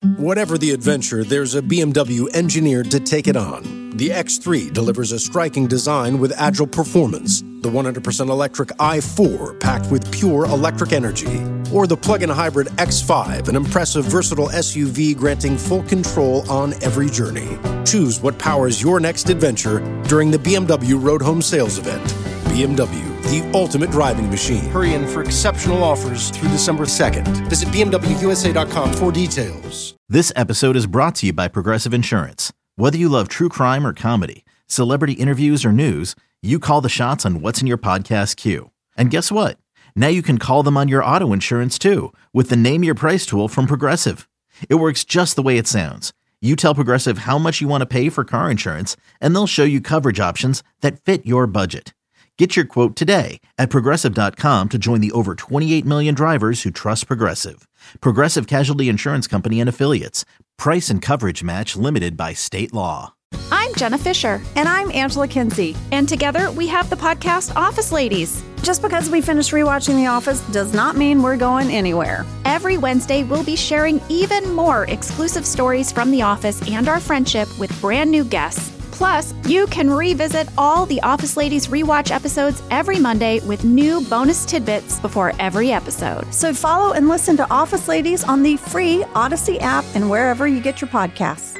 Whatever the adventure, there's a BMW engineered to take it on. The X3 delivers a striking design with agile performance. The 100% electric i4 packed with pure electric energy. Or the plug-in hybrid X5, an impressive, versatile SUV granting full control on every journey. Choose what powers your next adventure during the BMW Road Home Sales Event. BMW, the ultimate driving machine. Hurry in for exceptional offers through December 2nd. Visit BMWUSA.com for details. This episode is brought to you by Progressive Insurance. Whether you love true crime or comedy, celebrity interviews or news, you call the shots on what's in your podcast queue. And guess what? Now you can call them on your auto insurance too with the Name Your Price tool from Progressive. It works just the way it sounds. You tell Progressive how much you want to pay for car insurance, and they'll show you coverage options that fit your budget. Get your quote today at Progressive.com to join the over 28 million drivers who trust Progressive. Progressive Casualty Insurance Company and Affiliates. Price and coverage match limited by state law. I'm Jenna Fisher. And I'm Angela Kinsey. And together we have the podcast Office Ladies. Just because we finished rewatching The Office does not mean we're going anywhere. Every Wednesday, we'll be sharing even more exclusive stories from The Office and our friendship with brand new guests. Plus, you can revisit all the Office Ladies rewatch episodes every Monday with new bonus tidbits before every episode. So follow and listen to Office Ladies on the free Odyssey app and wherever you get your podcasts.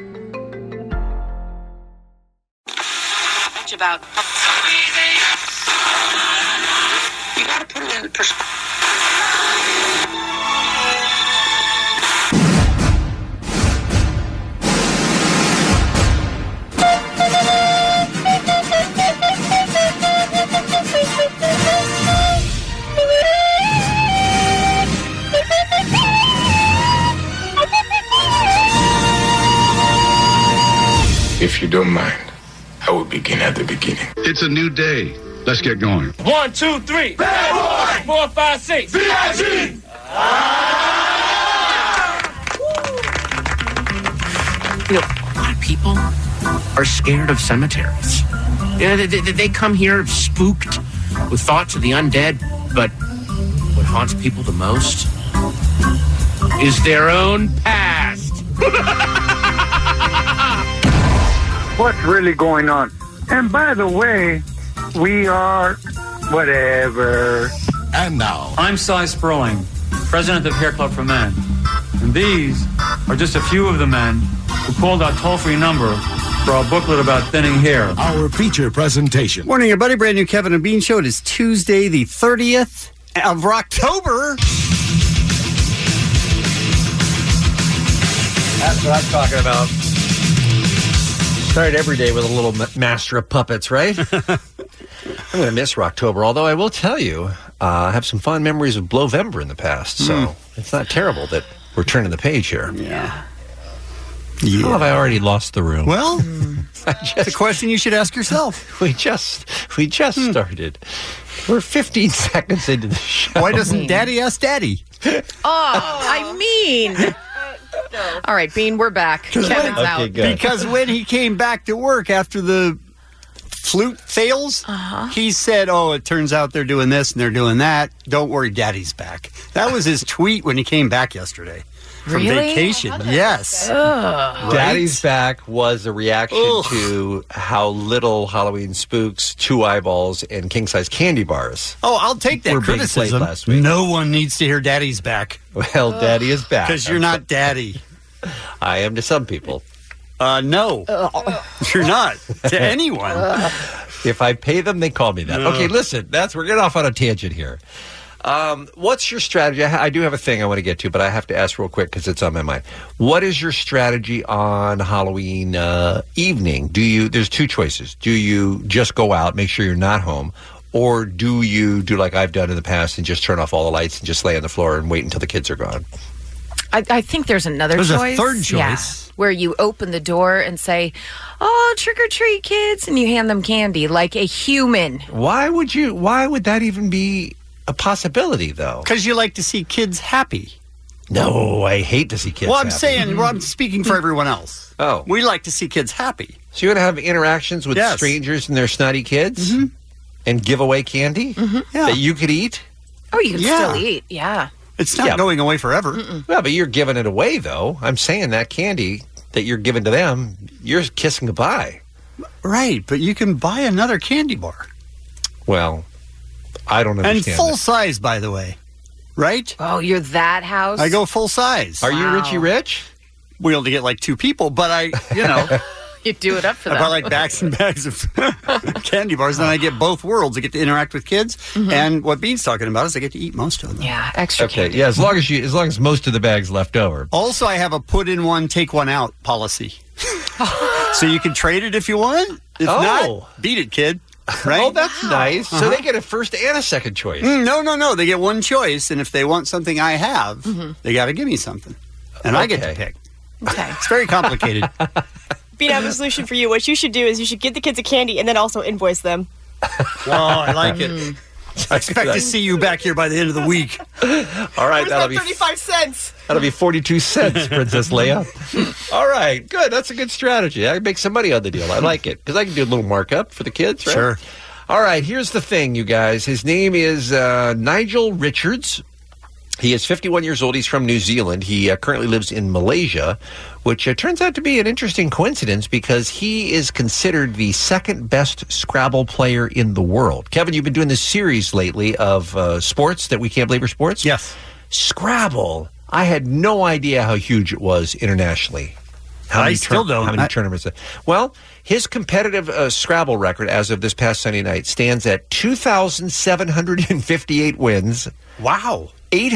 About you gotta put it in perspective. If you don't mind, I will begin at the beginning. It's a new day. Let's get going. 1, 2, 3. Bad boy. 4, 5, 6. VIG. You know, a lot of people are scared of cemeteries. You know, they come here spooked with thoughts of the undead, but what haunts people the most is their own past. What's really going on? And by the way, we are whatever. And now, I'm Cy Sperling, president of Hair Club for Men. And these are just a few of the men who called our toll-free number for our booklet about thinning hair. our feature presentation. Morning, everybody. Brand new Kevin and Bean Show. It is Tuesday, the 30th of October. That's what I'm talking about. Started every day with a little master of puppets, right? I'm going to miss Rocktober, although I will tell you, I have some fond memories of Blowvember in the past, so it's not terrible that we're turning the page here. Yeah. How have I already lost the room? Well, it's a question you should ask yourself. We just started. We're 15 seconds into the show. Why doesn't Daddy ask Daddy? I mean... All right, Bean, we're back. Kevin's out. Good. Because when he came back to work after the flute fails, he said, it turns out they're doing this and they're doing that. Don't worry, Daddy's back. That was his tweet when he came back yesterday. From vacation. Yes. Daddy's back was a reaction to how little Halloween spooks, 2 eyeballs, and king-size candy bars. Oh, I'll take that criticism. Last week. No one needs to hear Daddy's back. Well, Daddy is back. Because you're not Daddy. I am to some people. No. You're not. To anyone. If I pay them, they call me that. Okay, listen, we're getting off on a tangent here. What's your strategy? I do have a thing I want to get to, but I have to ask real quick because it's on my mind. What is your strategy on Halloween evening? There's 2 choices. Do you just go out, make sure you're not home, or do you do like I've done in the past and just turn off all the lights and just lay on the floor and wait until the kids are gone? I think there's another choice. There's a third choice. Yeah, where you open the door and say, trick or treat, kids, and you hand them candy like a human. Why would that even be a possibility, though? Because you like to see kids happy. No, I hate to see kids happy. I'm speaking for everyone else. Oh. We like to see kids happy. So you're going to have interactions with strangers and their snotty kids? Mm-hmm. And give away candy that you could eat? Oh, you can still eat, yeah. It's not going away forever. Well, but you're giving it away, though. I'm saying that candy that you're giving to them, you're kissing goodbye. Right, but you can buy another candy bar. Well, I don't understand. And full size, by the way. Right? Oh, you're that house? I go full size. Are you Richie Rich? We only get like 2 people, but You do it up for I them. buy like bags and bags of candy bars, and then I get both worlds. I get to interact with kids, and what Bean's talking about is I get to eat most of them. Yeah, extra candy. Yeah, as long as most of the bag's left over. Also, I have a put in one, take one out policy. So you can trade it if you want. If not, beat it, kid. Right? Oh, that's nice. So they get a first and a second choice. No. They get one choice, and if they want something I have, they got to give me something. And I get to pick. Okay. It's very complicated. Bean, I have a solution for you. What you should do is you should give the kids a candy and then also invoice them. Oh, I like it. I expect to see you back here by the end of the week. All right, that'll be 35 cents. That'll be 42 cents, Princess Leia. All right, good. That's a good strategy. I make some money on the deal. I like it because I can do a little markup for the kids, right? Sure. All right, here's the thing, you guys. His name is Nigel Richards. He is 51 years old. He's from New Zealand. He currently lives in Malaysia, which turns out to be an interesting coincidence because he is considered the second best Scrabble player in the world. Kevin, you've been doing this series lately of sports that we can't believe are sports? Yes. Scrabble. I had no idea how huge it was internationally. I still don't. How many tournaments? Well, his competitive Scrabble record as of this past Sunday night stands at 2,758 wins. Wow.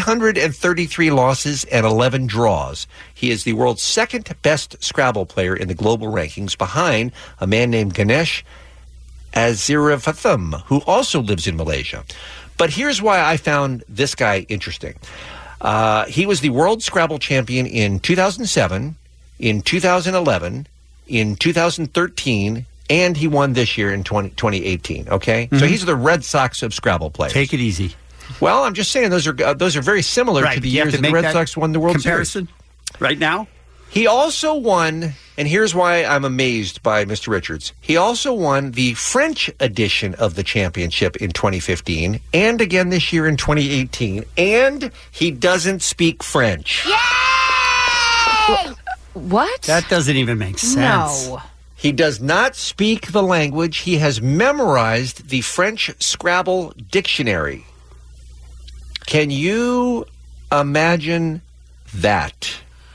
833 losses and 11 draws. He is the world's second best Scrabble player in the global rankings, behind a man named Ganesh Aziravathem, who also lives in Malaysia. But here's why I found this guy interesting. He was the world Scrabble champion in 2007, in 2011, in 2013, and he won this year in 2018, okay? So he's the Red Sox of Scrabble players. Take it easy. Well, I'm just saying those are very similar to the years that the Red Sox won the World comparison Series. Right now? He also won, and here's why I'm amazed by Mr. Richards. He also won the French edition of the championship in 2015 and again this year in 2018, and he doesn't speak French. Yay! What? That doesn't even make sense. No. He does not speak the language. He has memorized the French Scrabble dictionary. Can you imagine that?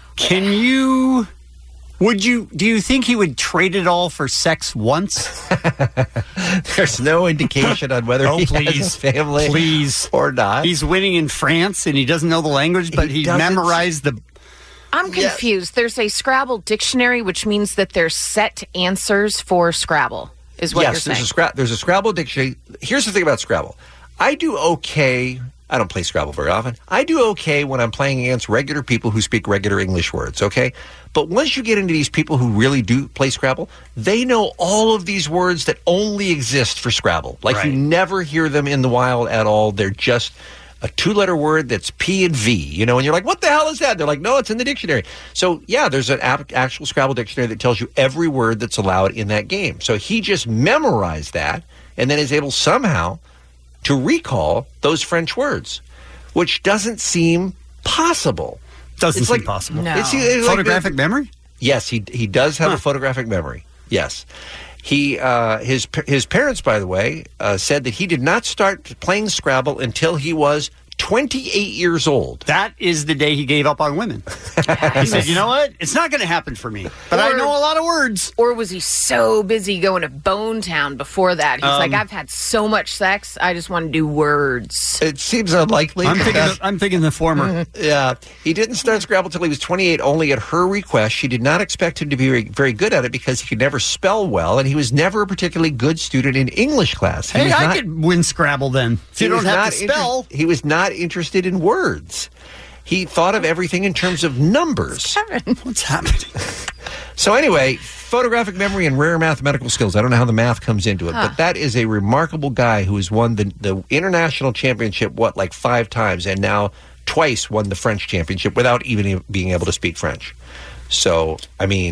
Do you think he would trade it all for sex once? There's no indication on whether he has a family or not. He's winning in France and he doesn't know the language, but he memorized the... I'm confused. There's a Scrabble dictionary, which means that there's set answers for Scrabble, is what you're saying. Yes, there's a Scrabble dictionary. Here's the thing about Scrabble. I do okay... I don't play Scrabble very often. I do okay when I'm playing against regular people who speak regular English words, okay? But once you get into these people who really do play Scrabble, they know all of these words that only exist for Scrabble. Like you never hear them in the wild at all. They're just a 2-letter word that's P and V, you know, and you're like, what the hell is that? They're like, no, it's in the dictionary. So, yeah, there's an actual Scrabble dictionary that tells you every word that's allowed in that game. So he just memorized that and then is able somehow to recall those French words, which doesn't seem possible. Doesn't seem possible. No. It's photographic memory? Yes, he does have a photographic memory. Yes. His parents, by the way, said that he did not start playing Scrabble until he was 28 years old. That is the day he gave up on women. He said, you know what? It's not going to happen for me. But I know a lot of words. Or was he so busy going to Bone Town before that? He's like, I've had so much sex, I just want to do words. It seems unlikely. I'm thinking the former. Yeah. He didn't start Scrabble until he was 28, only at her request. She did not expect him to be very, very good at it because he could never spell well, and he was never a particularly good student in English class. I could win Scrabble then. If you don't have to spell. He was not interested in words. He thought of everything in terms of numbers. Kevin, what's happening? So anyway, photographic memory and rare mathematical skills. I don't know how the math comes into it, but that is a remarkable guy who has won the international championship, like 5 times, and now twice won the French championship without even being able to speak French. So, I mean,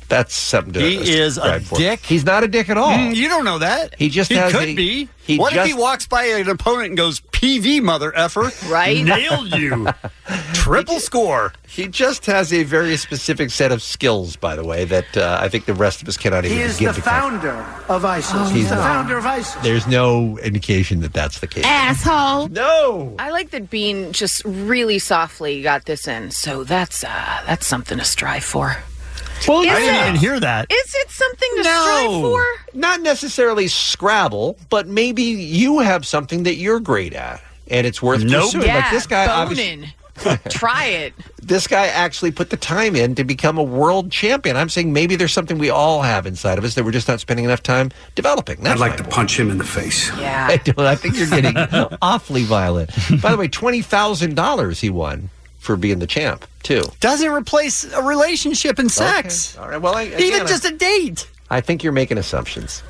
That's something to He is a subscribe for. dick? He's not a dick at all. You don't know that. He just he has could be. he What if he just- walks by an opponent and goes, PV, mother effer? Right? Nailed you. Triple score. He just has a very specific set of skills, by the way, that I think the rest of us cannot even He is begin the to comprehend. founder of ISIS. Oh, He's the no. founder of ISIS. There's no indication that that's the case. Asshole. No. I like that Bean just really softly got this in. So that's something to strive for. Well, Is I didn't it? even hear that. Is it something to strive for? Not necessarily Scrabble, but maybe you have something that you're great at, and it's worth pursuing. Yeah, Like this guy, obviously, boning. Try it. this guy actually put the time in to become a world champion. I'm saying maybe there's something we all have inside of us that we're just not spending enough time developing. That's I'd like to punch him in the face. Yeah. I think you're getting awfully violent. By the way, $20,000 he won for being the champ, too. Doesn't replace a relationship and sex. Okay. All right. Well, Even just a date. I think you're making assumptions.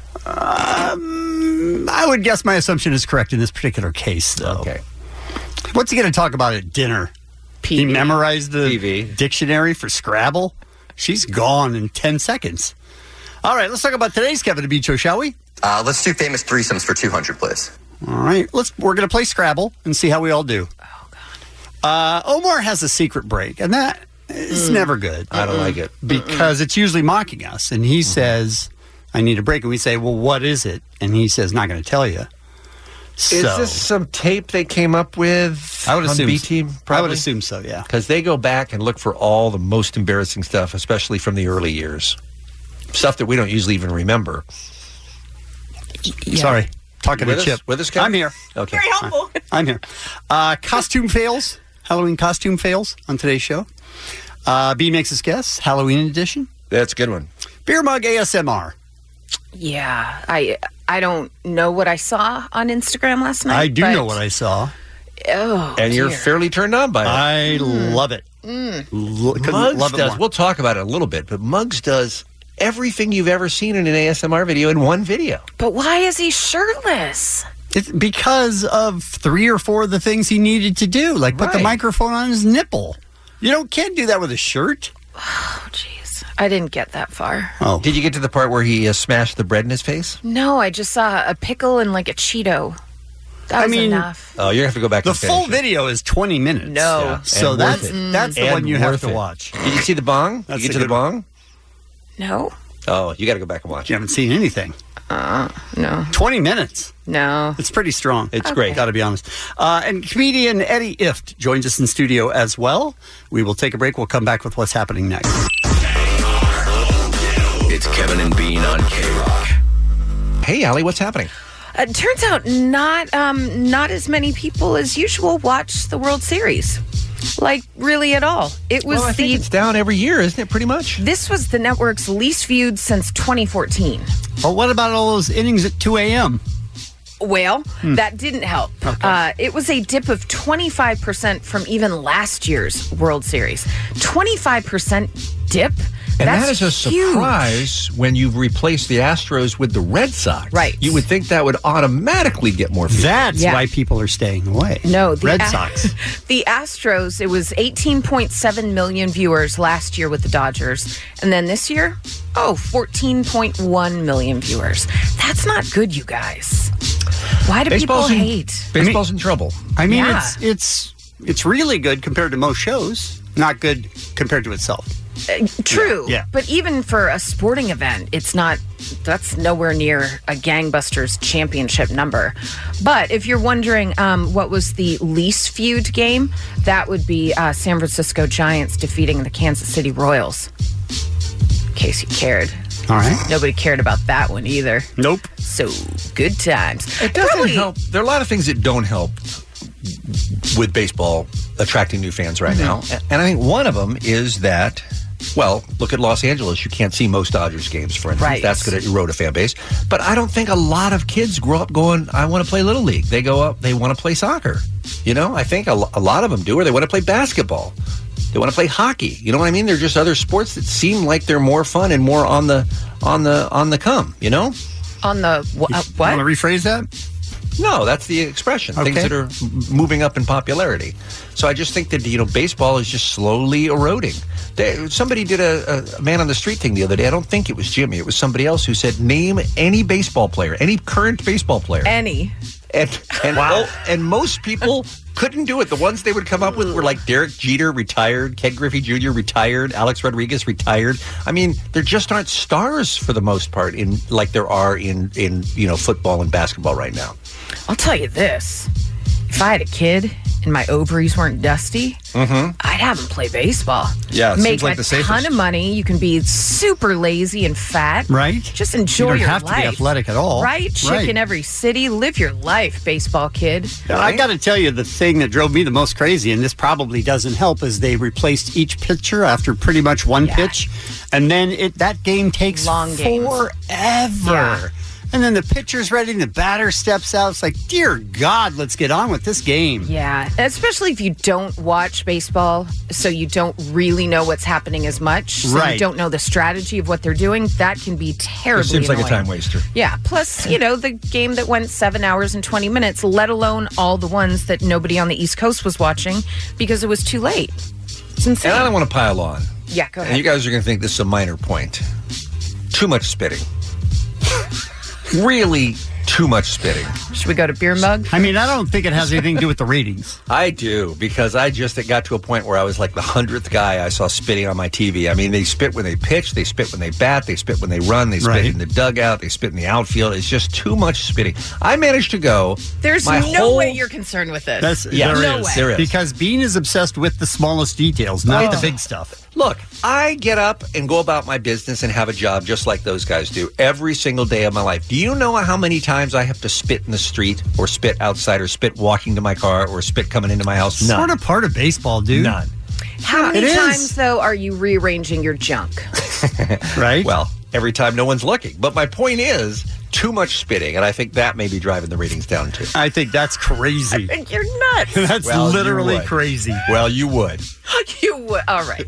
I would guess my assumption is correct in this particular case, though. Okay. What's he going to talk about at dinner? He memorized the PV. dictionary for Scrabble. She's gone in 10 seconds. All right, let's talk about today's Kevin DeBicho, shall we? Let's do famous threesomes for 200, please. All right, we're going to play Scrabble and see how we all do. Oh, God. Omar has a secret break, and that is never good. I don't like it. Because it's usually mocking us. And he says, I need a break. And we say, well, what is it? And he says, not going to tell you. Is this some tape they came up with I would on assume B-Team? I would assume so, yeah. Because they go back and look for all the most embarrassing stuff, especially from the early years. Stuff that we don't usually even remember. Sorry. Talking With to us? Chip. With us, Kevin? I'm here. Okay. Very helpful. I'm here. Costume fails. Halloween costume fails on today's show. B makes his guess. Halloween edition. That's a good one. Beer mug ASMR. Yeah. I don't know what I saw on Instagram last night. I do but- know what I saw. Oh, And you're dear. fairly turned on by it. I love it. Mm. Couldn't Muggs love it does. more. We'll talk about it in a little bit, but Muggs does everything you've ever seen in an ASMR video in one video. But why is he shirtless? It's because of 3 or 4 of the things he needed to do, like put the Right. microphone on his nipple. Can't do that with a shirt. Oh, jeez. I didn't get that far. Oh, Did you get to the part where he smashed the bread in his face? No, I just saw a pickle and like a Cheeto. That was enough. Oh, you're going to have to go back the and finish full it. video is 20 minutes. No. Yeah, So and that's worth it. that's the And one you have worth to it. watch. Did you see the bong? That's you get a to the good one. bong? No. Oh, you got to go back and watch You it. haven't seen anything. No. 20 minutes. No. It's pretty strong. It's great. Got to be honest. And comedian Eddie Ift joins us in studio as well. We will take a break. We'll come back with what's happening next. It's Kevin and Bean on K-Rock. Hey, Allie, what's happening? It turns out not as many people as usual watch the World Series. Like, really at all. It was Well, I think it's down every year, isn't it, pretty much? This was the network's least viewed since 2014. Well, what about all those innings at 2 a.m.? Well, that didn't help. It was a dip of 25% from even last year's World Series. 25% dip? And That's that is a huge. surprise when you've replaced the Astros with the Red Sox. Right. You would think that would automatically get more views. That's Yeah. why people are staying away. No, the Red Sox. The Astros, it was 18.7 million viewers last year with the Dodgers. And then this year, 14.1 million viewers. That's not good, you guys. Why do people hate? Baseball's in trouble. I mean, Yeah. it's really good compared to most shows. Not good compared to itself. True. Yeah. But even for a sporting event, that's nowhere near a gangbusters championship number. But if you're wondering what was the least viewed game, that would be San Francisco Giants defeating the Kansas City Royals. In case you cared. All right. Nobody cared about that one either. Nope. So good times. It doesn't help. There are a lot of things that don't help with baseball attracting new fans right now. And I think one of them is that, well, look at Los Angeles. You can't see most Dodgers games, for instance. Right. That's going to erode a fan base. But I don't think a lot of kids grow up going, I want to play Little League. They go up, they want to play soccer. You know, I think a lot of them do, or they want to play basketball. They want to play hockey. You know what I mean? They're just other sports that seem like they're more fun and more on the come, you know? On the what? Want to rephrase that? No, that's the expression. Okay. Things that are moving up in popularity. So I just think that, baseball is just slowly eroding. Somebody did a man on the street thing the other day. I don't think it was Jimmy. It was somebody else who said, name any baseball player, any current baseball player. Any. And most people couldn't do it. The ones they would come up with were like Derek Jeter, retired, Ken Griffey Jr., retired, Alex Rodriguez, retired. I mean, there just aren't stars for the most part like there are in football and basketball right now. I'll tell you this. If I had a kid and my ovaries weren't dusty, I'd have him play baseball. Yeah, it make seems like the safest. a ton of money. You can be super lazy and fat. Right. Just enjoy your life. You don't have to be athletic at all. Right? Chick in every city. Live your life, baseball kid. Now, I got to tell you, the thing that drove me the most crazy, and this probably doesn't help, is they replaced each pitcher after pretty much one pitch. And then that game takes forever. Yeah. And then the pitcher's ready and the batter steps out. It's like, dear God, let's get on with this game. Yeah, especially if you don't watch baseball, so you don't really know what's happening as much. So you don't know the strategy of what they're doing. That can be terribly It seems annoying. like a time waster. Yeah, plus, the game that went 7 hours and 20 minutes, let alone all the ones that nobody on the East Coast was watching because it was too late. It's insane. And I don't want to pile on. Yeah, go ahead. And you guys are going to think this is a minor point. Too much spitting. Really too much spitting. Should we go to beer mug? I mean, I don't think it has anything to do with the ratings. I do, because it got to a point where I was like the 100th guy I saw spitting on my TV. I mean, they spit when they pitch, they spit when they bat, they spit when they run, they spit in the dugout, they spit in the outfield. It's just too much spitting. I managed to go. There's no way you're concerned with this. There is. Because Bean is obsessed with the smallest details, not the big stuff. Look, I get up and go about my business and have a job just like those guys do every single day of my life. Do you know how many times I have to spit in the street or spit outside or spit walking to my car or spit coming into my house? None. Sort of part of baseball, dude. None. How many times, though, are you rearranging your junk? Right? Well, every time no one's looking. But my point is, too much spitting, and I think that may be driving the ratings down, too. I think that's crazy. I think you're nuts. That's literally crazy. Well, you would. You would. All right.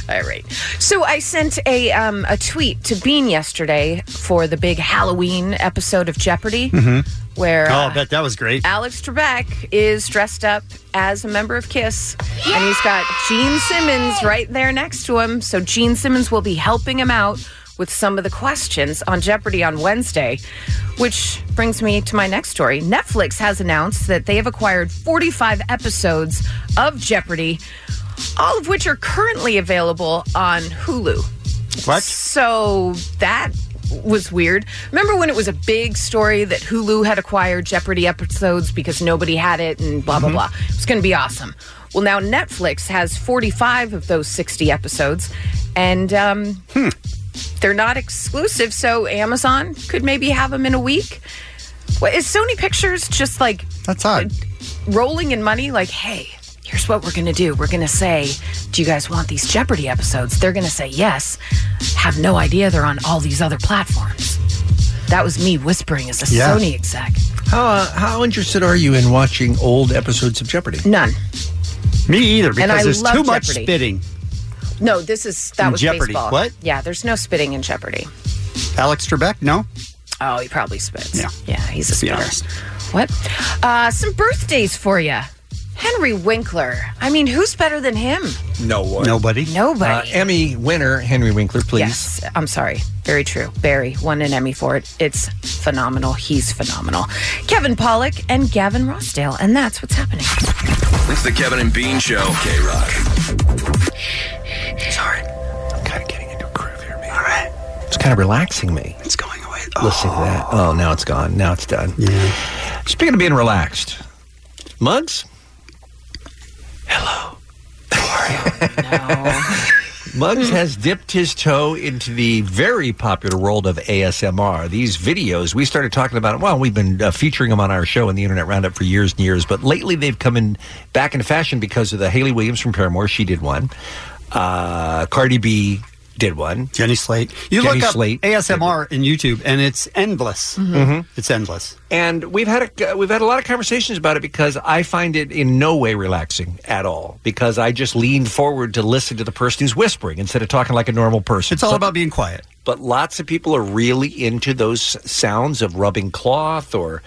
So I sent a tweet to Bean yesterday for the big Halloween episode of Jeopardy, where I bet that was great. Alex Trebek is dressed up as a member of KISS, and he's got Gene Simmons right there next to him. So Gene Simmons will be helping him out with some of the questions on Jeopardy on Wednesday, which brings me to my next story. Netflix has announced that they have acquired 45 episodes of Jeopardy, all of which are currently available on Hulu. What? So that was weird. Remember when it was a big story that Hulu had acquired Jeopardy episodes because nobody had it and blah, blah, blah. It was going to be awesome. Well, now Netflix has 45 of those 60 episodes, and they're not exclusive, so Amazon could maybe have them in a week. Well, is Sony Pictures just like... That's odd. Rolling in money? Like, hey, here's what we're going to do. We're going to say, do you guys want these Jeopardy episodes? They're going to say yes. Have no idea they're on all these other platforms. That was me whispering as a Sony exec. How interested are you in watching old episodes of Jeopardy? None. Me either, because I there's love too much Jeopardy. spitting. No, that was Jeopardy. baseball. What? Yeah, there's no spitting in Jeopardy. Alex Trebek? No? Oh, he probably spits. Yeah, he's a spitter. honest. What? Some birthdays for you. Henry Winkler. I mean, who's better than him? No one. Nobody. Emmy winner, Henry Winkler, please. Yes, I'm sorry. Very true. Barry won an Emmy for it. It's phenomenal. He's phenomenal. Kevin Pollak and Gavin Rossdale, and that's what's happening. It's the Kevin and Bean Show. K-Rock. Sorry. I'm kind of getting into a groove here, man. All right. It's kind of relaxing me. It's going away. Listening to that. Oh, now it's gone. Now it's done. Yeah. Speaking of being relaxed, Muggs? Hello. How are you? Muggs has dipped his toe into the very popular world of ASMR. These videos, we started talking about it. Well, we've been featuring them on our show in the Internet Roundup for years and years, but lately they've come back into fashion because of the Hayley Williams from Paramore. She did one. Cardi B did one. Jenny Slate. You look up ASMR in YouTube, and it's endless. It's endless. And we've had a lot of conversations about it because I find it in no way relaxing at all. Because I just lean forward to listen to the person who's whispering instead of talking like a normal person. It's all about being quiet. but lots of people are really into those sounds of rubbing cloth or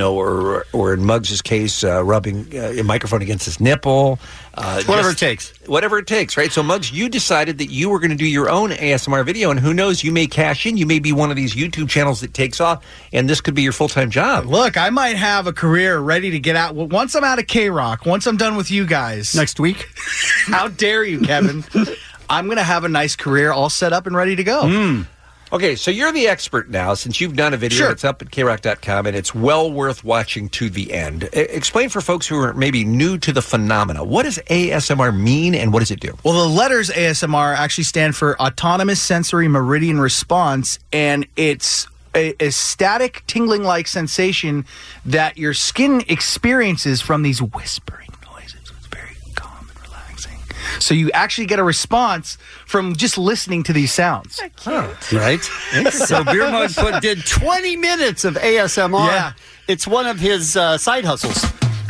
in Muggs' case, rubbing a microphone against his nipple. Whatever it takes. Whatever it takes, right? So, Muggs, you decided that you were going to do your own ASMR video, and who knows, you may cash in. You may be one of these YouTube channels that takes off, and this could be your full-time job. Look, I might have a career ready to get out. Once I'm out of K-Rock, once I'm done with you guys. Next week? How dare you, Kevin? I'm going to have a nice career all set up and ready to go. Okay, so you're the expert now, since you've done a video. Sure. It's up at KROC.com, and it's well worth watching to the end. Explain for folks who are maybe new to the phenomena. What does ASMR mean, and what does it do? Well, the letters ASMR actually stand for Autonomous Sensory Meridian Response, and it's a static, tingling-like sensation that your skin experiences from these whispering noises. It's very calm and relaxing. So you actually get a response from just listening to these sounds. Right? So Beer Mug did 20 minutes of ASMR. Yeah. It's one of his side hustles.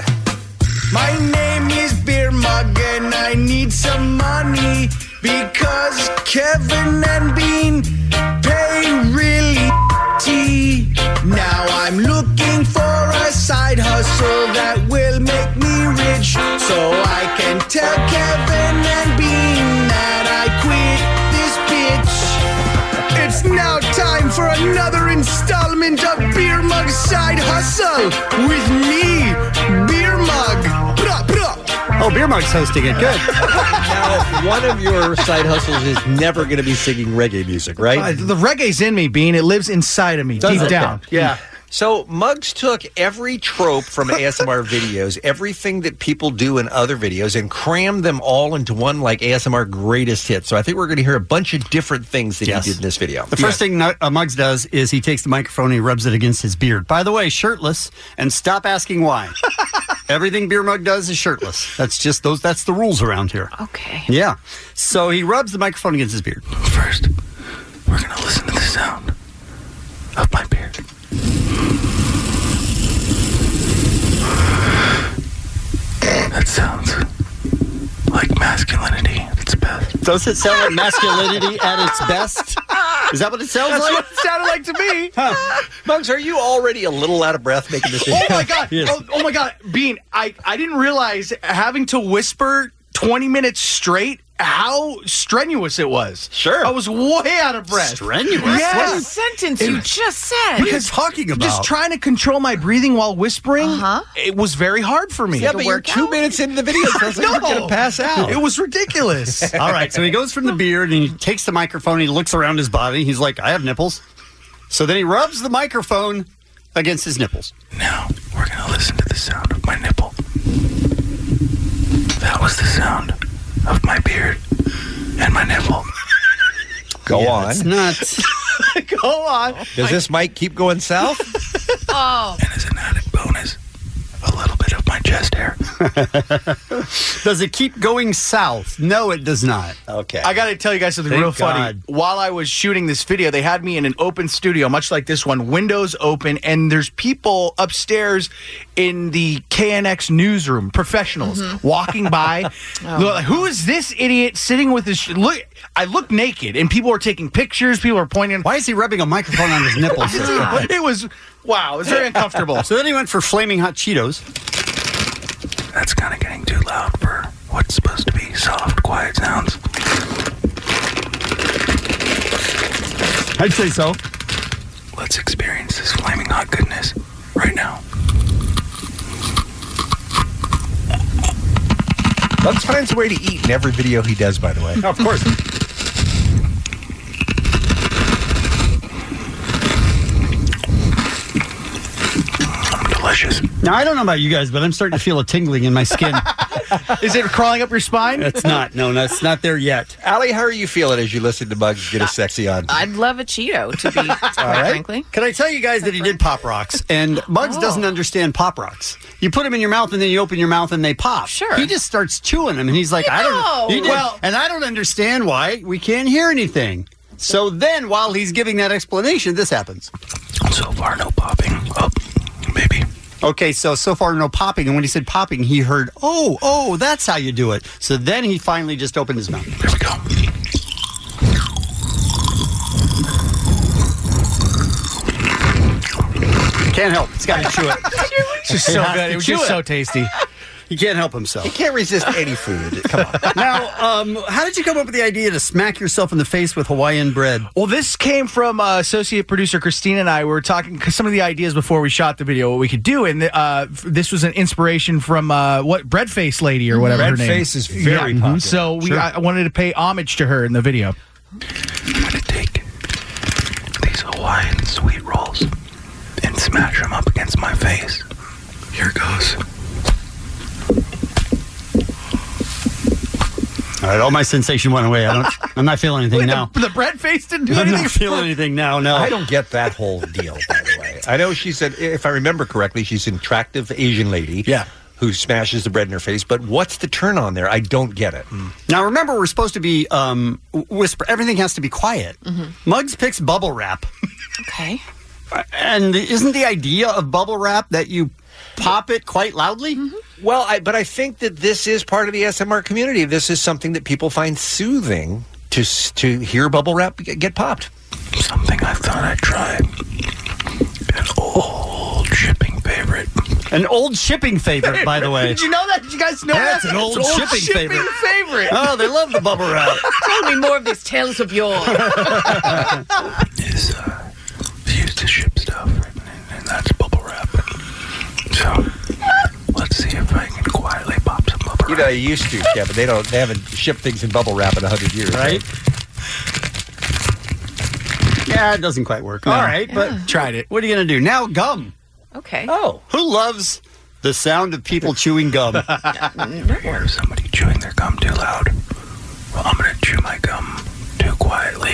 My name is Beer Mug and I need some money because Kevin and Bean pay really tea. Now I'm looking for a side hustle that will make me rich so I can tell Kevin and Bean that I quit this bitch. It's now time for another installment of Beer Mug Side Hustle with me, Beer Mug. Oh, Beer Mug's hosting it. Good. Now, one of your side hustles is never going to be singing reggae music, right? The reggae's in me, Bean. It lives inside of me, deep down. Yeah. So Muggs took every trope from ASMR videos, everything that people do in other videos, and crammed them all into one like ASMR greatest hits. So I think we're going to hear a bunch of different things that he did in this video. The first thing Muggs does is he takes the microphone and he rubs it against his beard. By the way, shirtless, and stop asking why. Everything Beer Mug does is shirtless. That's the rules around here. Okay. Yeah. So he rubs the microphone against his beard. First, we're going to listen to the sound of my beard. That sounds like masculinity at its best. Does it sound like masculinity at its best? Is that what it sounds That's like? what it sounded like to me. Muggs, are you already a little out of breath making this video? Oh, my God. Oh, my God. Bean, I didn't realize having to whisper 20 minutes straight how strenuous it was. Sure. I was way out of breath. Strenuous? Yeah. What sentence you just said? What are you talking about? Just trying to control my breathing while whispering, it was very hard for me. Yeah, but you're 2 minutes into the video. It sounds like you're going to pass out. It was ridiculous. All right, so he goes from the beard and he takes the microphone. He looks around his body. He's like, I have nipples. So then he rubs the microphone against his nipples. Now we're going to listen to the sound of my nipple. That was the sound of my beard and my nipple. Go on. It's not. Go on. Does this mic keep going south? Oh. And as an added bonus, a little bit of my chest hair. Does it keep going south? No, it does not. Okay. I got to tell you guys something Thank real funny. God. While I was shooting this video, they had me in an open studio, much like this one, windows open, and there's people upstairs in the KNX newsroom, professionals, walking by. They're like, who is this idiot sitting with his... Look, I look naked, and people are taking pictures. People are pointing... Why is he rubbing a microphone on his nipples? It was... Wow, it was very uncomfortable. So then he went for Flaming Hot Cheetos. That's kind of getting too loud for what's supposed to be soft, quiet sounds. I'd say so. Let's experience this flaming hot goodness right now. Muggs finds a way to eat in every video he does, by the way. Of course. Delicious. Now, I don't know about you guys, but I'm starting to feel a tingling in my skin. Is it crawling up your spine? It's not. No, it's not there yet. Allie, how are you feeling as you listen to Muggs get his sexy on? I'd love a Cheeto, to be quite frankly. Can I tell you guys that he did Pop Rocks? And Muggs doesn't understand Pop Rocks. You put them in your mouth and then you open your mouth and they pop. Sure. He just starts chewing them and he's like, I don't know. He did, and I don't understand why we can't hear anything. So then while he's giving that explanation, this happens. So far, no popping. Oh, baby. Okay, so far no popping. And when he said popping, he heard, oh, that's how you do it. So then he finally just opened his mouth. There we go. Can't help. He's got to chew it. It's just so good. It was just so tasty. He can't help himself. He can't resist any food. Come on. Now, how did you come up with the idea to smack yourself in the face with Hawaiian bread? Well, this came from associate producer Christina and I. We were talking some of the ideas before we shot the video, what we could do, and this was an inspiration from Bread Face Lady or whatever her name. Bread Face is very popular. So I wanted to pay homage to her in the video. I'm going to take these Hawaiian sweet rolls and smash them up against my face. Here goes. All right, all my sensation went away. I'm not feeling anything now. The bread face didn't do I'm anything. not feeling anything now. No, I don't get that whole deal. By the way, I know she said, if I remember correctly, she's an attractive Asian lady. Yeah. Who smashes the bread in her face? But what's the turn on there? I don't get it. Now remember, we're supposed to be whisper. Everything has to be quiet. Muggs picks bubble wrap. Okay. And isn't the idea of bubble wrap that you pop it quite loudly? Well, but I think that this is part of the SMR community. This is something that people find soothing to hear bubble wrap get popped. Something I thought I'd try. An old shipping favorite. An old shipping favorite, by the way. Did you know that? Did you guys know that? That's an old shipping favorite. Oh, Oh, they love the bubble wrap. Tell me more of these tales of yore. Is used to ship stuff, and that's bubble wrap. So let's see if I can quietly pop some bubble wrap. You know, you used to, yeah, but they haven't shipped things in bubble wrap in 100 years, right? Yeah, it doesn't quite work. No. All right, but tried it. What are you going to do now? Gum. Okay. Oh, who loves the sound of people chewing gum? Hear somebody chewing their gum too loud. Well, I'm going to chew my gum too quietly.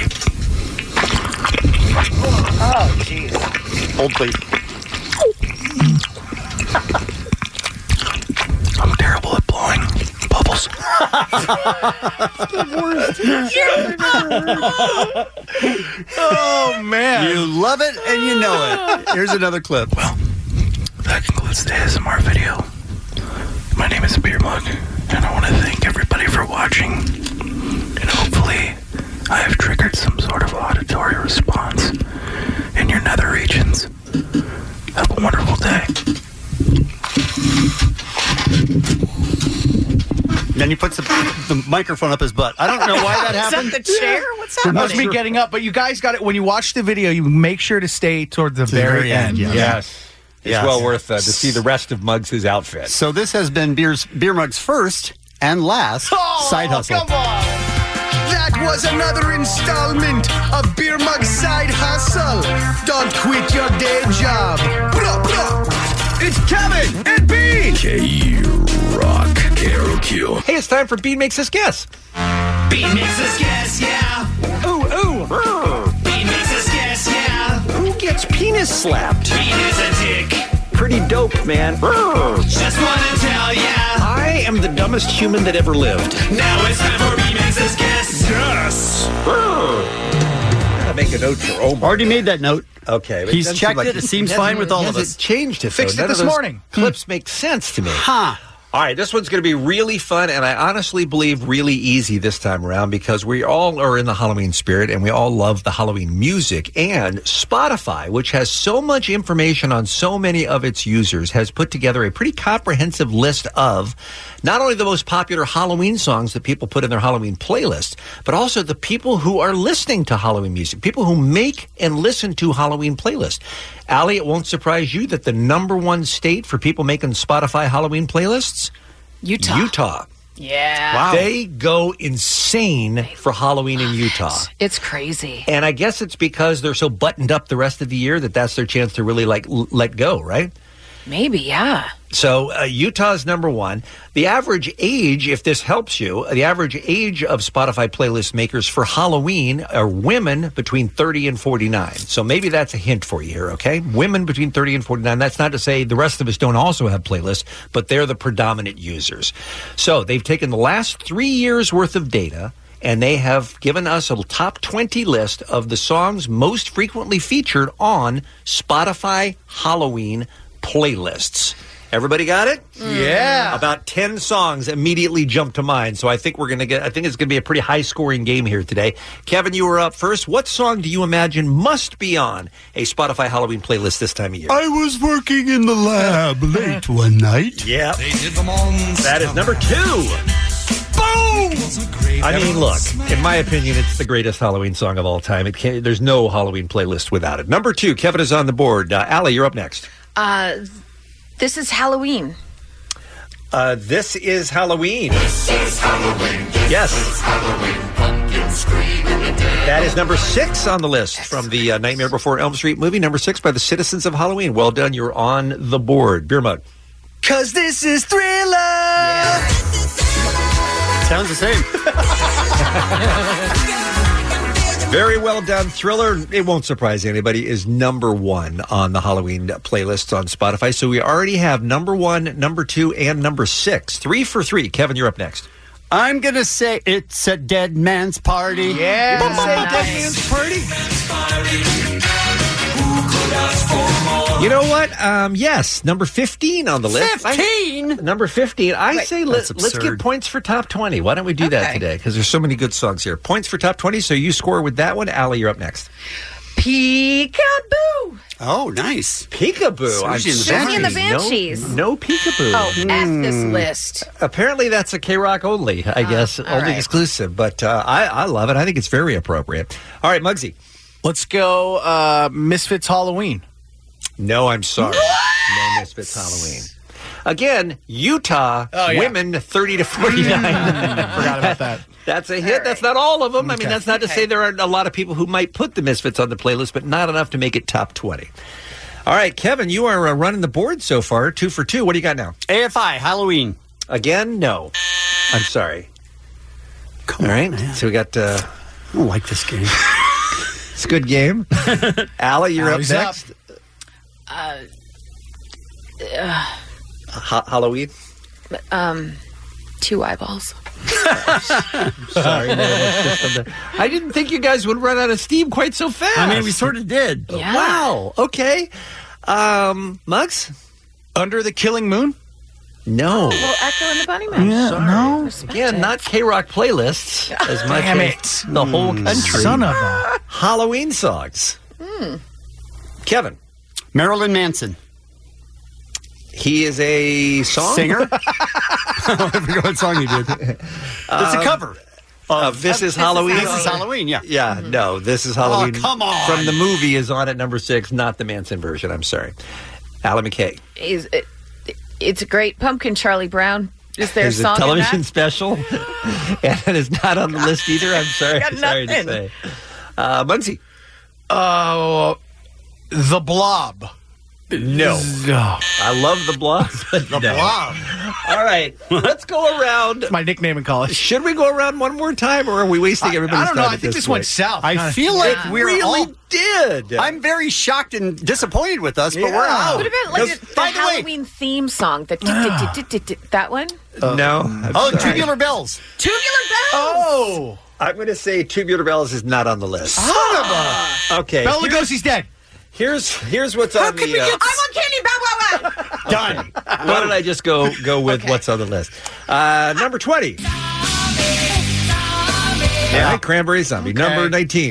Oh, jeez. Hold please. I'm terrible at blowing bubbles. Oh, man. You love it and you know it. Here's another clip. Well, that concludes the ASMR video. My name is Beer Mug, and I want to thank everybody for watching. And hopefully, I have triggered some sort of auditory response in your nether regions. Have a wonderful day. Then he puts the microphone up his butt. I don't know why that happened. Is that the chair? What's It happening? must be getting up, but you guys got it. When you watch the video, you make sure to stay toward the very end. Yes. It's Yes. well worth to see the rest of Muggs' outfit. So this has been Beer Mug's first and last side hustle. Come on. That was another installment of Beer Mug Side Hustle. Don't quit your day job. Blah, blah. It's Kevin and Bean. K-Rock. KROQ. Hey, it's time for Bean Makes Us Guess. Bean makes us guess, yeah. Ooh. Bean makes us guess, yeah. Who gets penis slapped? Bean is a dick. Pretty dope, man. Just wanna tell ya. I am the dumbest human that ever lived. Now it's time for Bean makes us guess. Yes. I make a note for Omar. Already made that note. Okay. but He's doesn't checked seem like it. It seems fine with all of us. Changed it. Fixed though. it None of this those morning. Clips make sense to me. Huh. All right, this one's going to be really fun, and I honestly believe really easy this time around because we all are in the Halloween spirit, and we all love the Halloween music. And Spotify, which has so much information on so many of its users, has put together a pretty comprehensive list of not only the most popular Halloween songs that people put in their Halloween playlist, but also the people who are listening to Halloween music, people who make and listen to Halloween playlists. Allie, it won't surprise you that the number one state for people making Spotify Halloween playlists? Utah. Yeah. Wow. They go insane for Halloween in Utah. It's crazy. And I guess it's because they're so buttoned up the rest of the year that that's their chance to really let go, right? Maybe, yeah. So Utah's number one. The average age, if this helps you, the average age of Spotify playlist makers for Halloween are women between 30 and 49. So maybe that's a hint for you here, okay? Women between 30 and 49. That's not to say the rest of us don't also have playlists, but they're the predominant users. So they've taken the last 3 years' worth of data, and they have given us a top 20 list of the songs most frequently featured on Spotify Halloween playlists. Everybody got it? Yeah. About 10 songs immediately jumped to mind. So I think I think it's going to be a pretty high-scoring game here today. Kevin, you were up first. What song do you imagine must be on a Spotify Halloween playlist this time of year? I was working in the lab late one night. Yeah. That is number 2. Boom! I mean, look, in my opinion, it's the greatest Halloween song of all time. There's no Halloween playlist without it. Number 2, Kevin is on the board. Allie, you're up next. This is Halloween. This is Halloween. This is Halloween. Yes. This is Halloween. Pumpkin screaming in the dead. That is number 6 on the list from the Nightmare Before Elm Street movie. Number 6 by the Citizens of Halloween. Well done. You're on the board. Beer mug. 'Cause this is Thriller. Yeah. Sounds the same. Very well done. Thriller, it won't surprise anybody, is number 1 on the Halloween playlist on Spotify. So we already have number 1, number 2, and number 6. 3 for 3. Kevin, you're up next. I'm going to say it's a dead man's party. Yeah. Nice. Dead man's party. You know what? Yes, number 15 on the list. 15? Number 15. I say let's absurd. get points for top 20. Why don't we do that today? Because there's so many good songs here. Points for top 20, so you score with that one. Allie, you're up next. Peekaboo. Oh, nice. Peekaboo. Susie and the Banshees. No peekaboo. Oh, F this list. Apparently that's a K-Rock only, I guess. Only exclusive. But I love it. I think it's very appropriate. All right, Muggsy. Let's go Misfits Halloween. No, I'm sorry. No Misfits Halloween. Again, Utah women 30 to 49. Forgot about that. That's a hit. That's not all of them. I mean, that's not to say there aren't a lot of people who might put the Misfits on the playlist, but not enough to make it top 20. All right, Kevin, you are running the board so far, 2 for 2. What do you got now? AFI, Halloween. Again, no. I'm sorry. Come all right, on, man. so we got... I don't like this game. It's a good game. Allie, you're up next. Halloween? 2 eyeballs. Sorry, man. I didn't think you guys would run out of steam quite so fast. I mean, we sort of did. Yeah. Wow. Okay. Muggs? Under the Killing Moon? No. Well, Echo and the Bunnymen. Yeah, no. Again, not K-Rock playlists as much as the whole country. Son of a... Halloween songs. Kevin? Marilyn Manson. He is a song? Singer? I forgot what song he did. It's a cover. This is Halloween. This is Halloween, yeah. Yeah, no, This is Halloween. Oh, come on. From the movie is on at number 6, not the Manson version. I'm sorry. Alan McKay. It's a great pumpkin, Charlie Brown. Is there a There's song a television in that? special, and it is not on the list either. I'm sorry. Got Sorry to nothing. say. Muggsy. The Blob. No. I love the Blob. The Blob. All right. Let's go around. It's my nickname in college. Should we go around one more time, or are we wasting everybody's I don't know. time I at think this went south. I feel like It we're really all... did. I'm very shocked and disappointed with us, but we're out. What about like the By the way- Halloween theme song? That one? No. I'm sorry. Tubular Bells. Tubular Bells! Oh! I'm going to say Tubular Bells is not on the list. Okay. Bela Lugosi's dead. Here's what's on the... I'm on Candy Bow Wow Wow! Done. Why don't I just go with what's on the list? Number 20. Yeah, Cranberry Zombie. Okay. Number 19.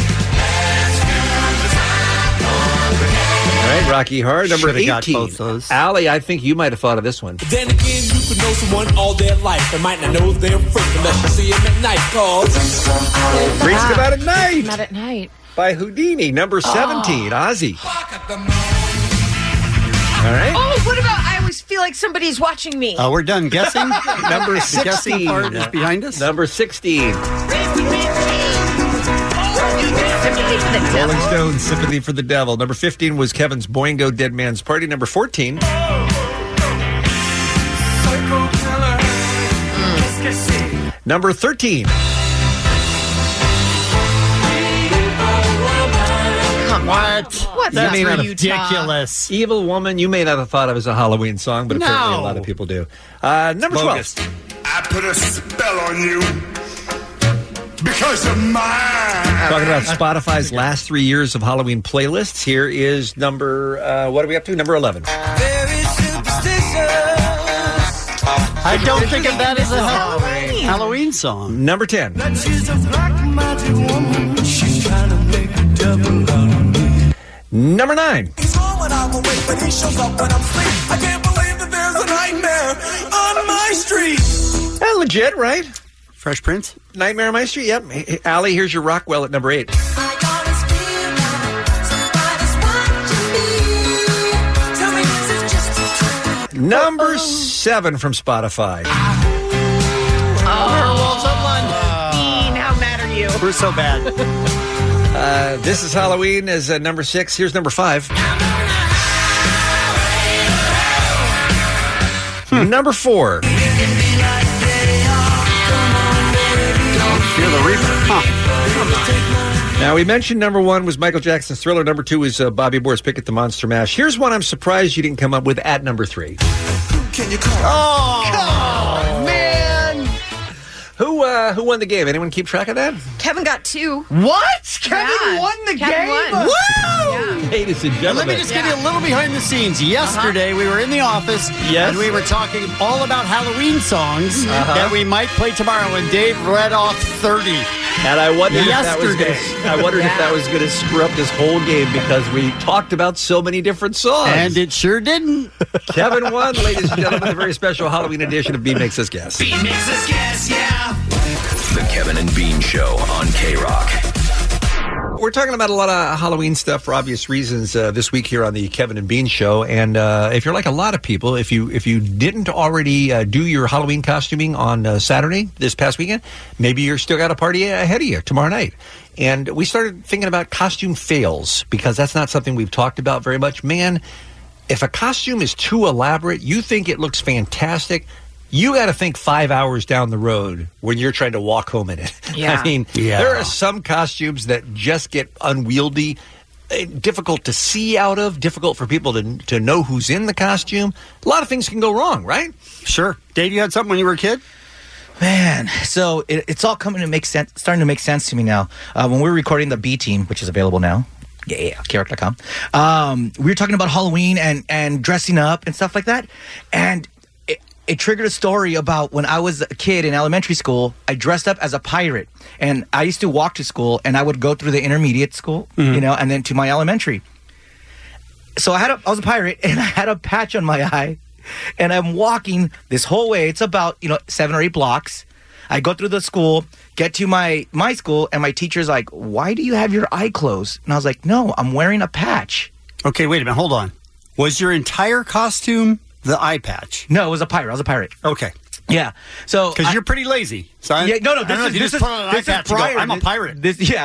All right, Rocky Horror. Number Should've 18. got both those. Allie, I think you might have thought of this one. Then again, you could know someone all their life and might not know they're freak unless you see them at night. Cause Freaks Come Out at Night Not at night. by Houdini. Number 17, Ozzy. All right. Oh, what about I always feel like somebody's watching me? We're done guessing. Number The 16. guessing part is behind us. Number 16. Sympathy for the Rolling Devil. Stones, Sympathy for the Devil. Number 15 was Kevin's Boingo, Dead Man's Party. Number 14. Number 13. Come on. What's That's up for ridiculous. Evil Woman, you may not have thought of as a Halloween song, but apparently No. a lot of people do. Number 12. Bogus. I put a spell on you because you're mine. Talking about Spotify's last 3 years of Halloween playlists. Here is number, what are we up to? Number 11. Very superstitious. I don't think of that as a Halloween song. Number 10. She's a black magic woman. She's trying to make a devil out of me. Number 9. He's home when I'm awake, but he shows up when I'm asleep. I can't believe that there's a nightmare on my street. Legit, right? Fresh Prince? Nightmare on My Street, yep. Hey, Allie, here's your Rockwell at number 8. Number 7 from Spotify. Dean, how mad are you? We're so bad. This is Halloween as number 6. Here's number 5. Number 4. Fear the Reaper. Now, we mentioned number 1 was Michael Jackson's Thriller. Number 2 is Bobby Moore's Pick at the Monster Mash. Here's one I'm surprised you didn't come up with at number 3. Can you call? Oh, man. Who won the game? Anyone keep track of that? Kevin got 2. What? Kevin won the game? Won. Woo! Yeah. Ladies and gentlemen. And let me just give you a little behind the scenes. Yesterday, we were in the office, and we were talking all about Halloween songs that we might play tomorrow, and Dave read off 30. And I wondered if Yesterday. that was going to screw up this whole game because we talked about so many different songs. And it sure didn't. Kevin won, ladies and gentlemen, a very special Halloween edition of B Makes Us Guess. B makes us guess, yeah. The Kevin and Bean Show on K-Rock. We're talking about a lot of Halloween stuff for obvious reasons this week here on the Kevin and Bean Show. And if you're like a lot of people, if you didn't already do your Halloween costuming on Saturday, this past weekend, maybe you're still got a party ahead of you tomorrow night. And we started thinking about costume fails because that's not something we've talked about very much. Man, if a costume is too elaborate, you think it looks fantastic, you got to think 5 hours down the road when you're trying to walk home in it. Yeah. I mean, Yeah. there are some costumes that just get unwieldy, difficult to see out of, difficult for people to know who's in the costume. A lot of things can go wrong, right? Sure. Dave, you had something when you were a kid? Man, so it's all starting to make sense to me now. When we were recording the B Team, which is available now, KROC.com, we were talking about Halloween and dressing up and stuff like that, and it triggered a story about when I was a kid in elementary school. I dressed up as a pirate, and I used to walk to school, and I would go through the intermediate school, and then to my elementary. So I was a pirate, and I had a patch on my eye, and I'm walking this whole way. It's about 7 or 8 blocks. I go through the school, get to my school, and my teacher's like, "Why do you have your eye closed?" And I was like, "No, I'm wearing a patch." Okay, wait a minute. Hold on. Was your entire costume the eye patch? No, it was a pirate. I was a pirate. Okay. Yeah. So because you're pretty lazy. So No. This is prior. I'm a pirate. This was.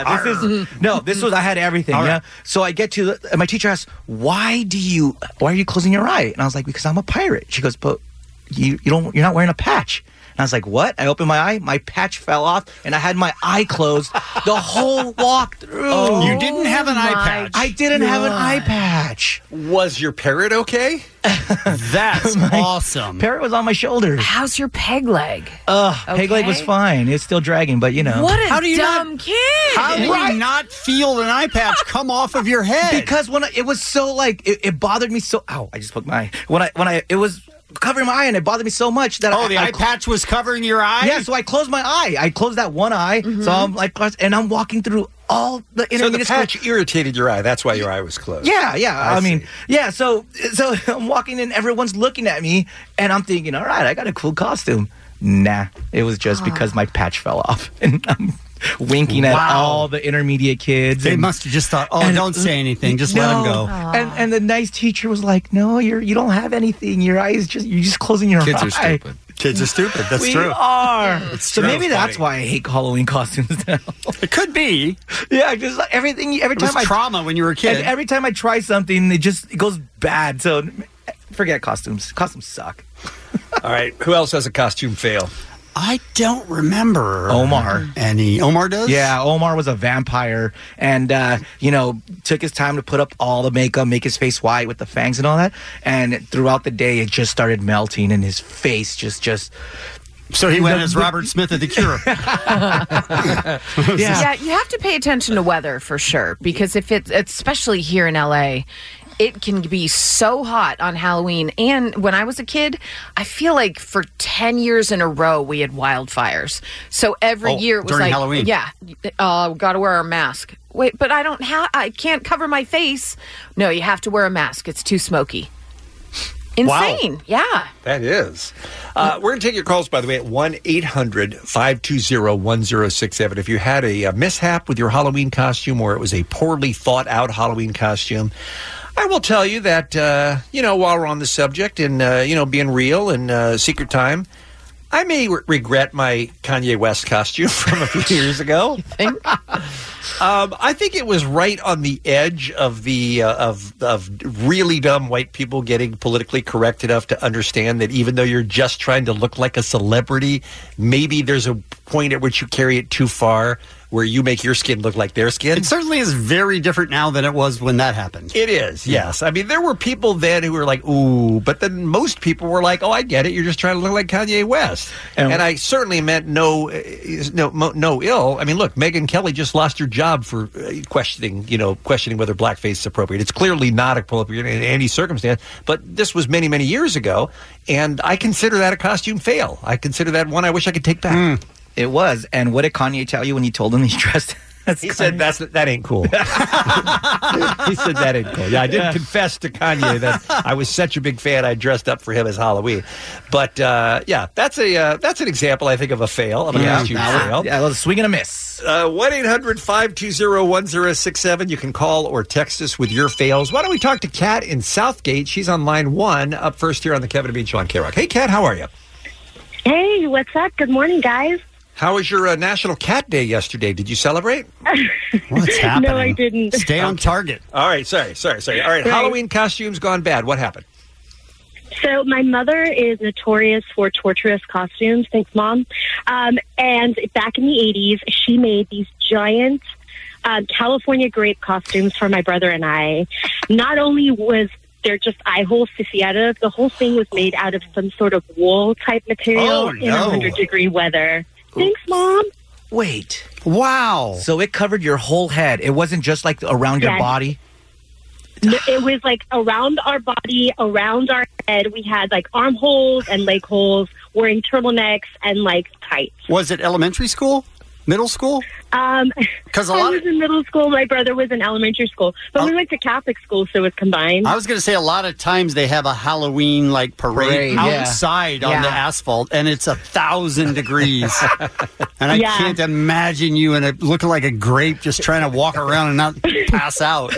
I had everything. All right. Yeah. So I get to and my teacher asks, why are you closing your eye? And I was like, because I'm a pirate. She goes, but you're not wearing a patch. And I was like, what? I opened my eye, my patch fell off, and I had my eye closed the whole walk through. Oh, you didn't have an eye patch. I didn't have an eye patch. Was your parrot okay? That's awesome. Parrot was on my shoulder. How's your peg leg? Peg leg was fine. It's still dragging, but What a dumb kid. How do you not feel an eye patch come off of your head? Because when it was so it bothered me so. Ow! I just poked my eye. It was covering my eye, and it bothered me so much that the eye patch was covering your eye. Yeah, so I closed my eye. I closed that one eye. So I'm like, and I'm walking through all the intermediate. So the patch irritated your eye. That's why your eye was closed. Yeah. I mean, yeah. So I'm walking in, everyone's looking at me, and I'm thinking, all right, I got a cool costume. Nah, it was just because my patch fell off, and I'm winking at all the intermediate kids. They must have just thought, don't say anything, just let them go. And the nice teacher was like, no, you don't have anything. Your eye is you're just closing your eye. Kids are stupid. Kids are stupid. That's we true. We are. It's so true. maybe that's why I hate Halloween costumes now. It could be. Yeah, just like every time it was trauma when you were a kid. And every time I try something, it goes bad. So forget costumes. Costumes suck. All right. Who else has a costume fail? I don't remember Omar. Omar does? Yeah, Omar was a vampire and, took his time to put up all the makeup, make his face white with the fangs and all that. And throughout the day, it just started melting and his face just... So he went as Robert Smith of The Cure. Yeah, you have to pay attention to weather for sure. Because if it's, especially here in LA... it can be so hot on Halloween. And when I was a kid, I feel like for 10 years in a row, we had wildfires. So every year it was during like, Halloween. yeah, got to wear a mask. Wait, but I can't cover my face. No, you have to wear a mask. It's too smoky. Insane. Wow. Yeah. That is. We're going to take your calls, by the way, at 1-800-520-1067. If you had a mishap with your Halloween costume or it was a poorly thought out Halloween costume, I will tell you that, while we're on the subject and, being real and secret time, I may regret my Kanye West costume from a few years ago. You think? I think it was right on the edge of the of really dumb white people getting politically correct enough to understand that even though you're just trying to look like a celebrity, maybe there's a point at which you carry it too far where you make your skin look like their skin. It certainly is very different now than it was when that happened. It is, yes. I mean, there were people then who were like, ooh, but then most people were like, oh, I get it. You're just trying to look like Kanye West. And I certainly meant no ill. I mean, look, Megyn Kelly just lost her job for questioning whether blackface is appropriate. It's clearly not appropriate in any circumstance, but this was many, many years ago, and I consider that a costume fail. I consider that one I wish I could take back. It was. And what did Kanye tell you when you told him he dressed as He said that ain't cool. He said that ain't cool. Yeah, I did confess to Kanye that I was such a big fan I dressed up for him as Halloween. But that's an example, I think, of a fail, of a costume fail. Yeah, a swing and a miss. 1-800-520-1067. You can call or text us with your fails. Why don't we talk to Kat in Southgate? She's on line 1, up first here on the Kevin and Bean Show on K-Rock. Hey, Kat, how are you? Hey, what's up? Good morning, guys. How was your National Cat Day yesterday? Did you celebrate? What's happening? No, I didn't. Stay on target. All right, sorry. All right, Halloween costumes gone bad. What happened? So my mother is notorious for torturous costumes. Thanks, Mom. And back in the 80s, she made these giant California grape costumes for my brother and I. Not only was there just eye holes to see out of, the whole thing was made out of some sort of wool type material in 100-degree weather. Thanks, Mom. Wait. Wow. So it covered your whole head. It wasn't just like around your body? It was like around our body, around our head. We had like armholes and leg holes, wearing turtlenecks and like tights. Was it elementary school? Middle school? Because I was in middle school. My brother was in elementary school. But we went to Catholic school, so it was combined. I was going to say a lot of times they have a Halloween like parade outside on the asphalt, and it's 1,000 degrees. And I can't imagine you looking like a grape just trying to walk around and not pass out.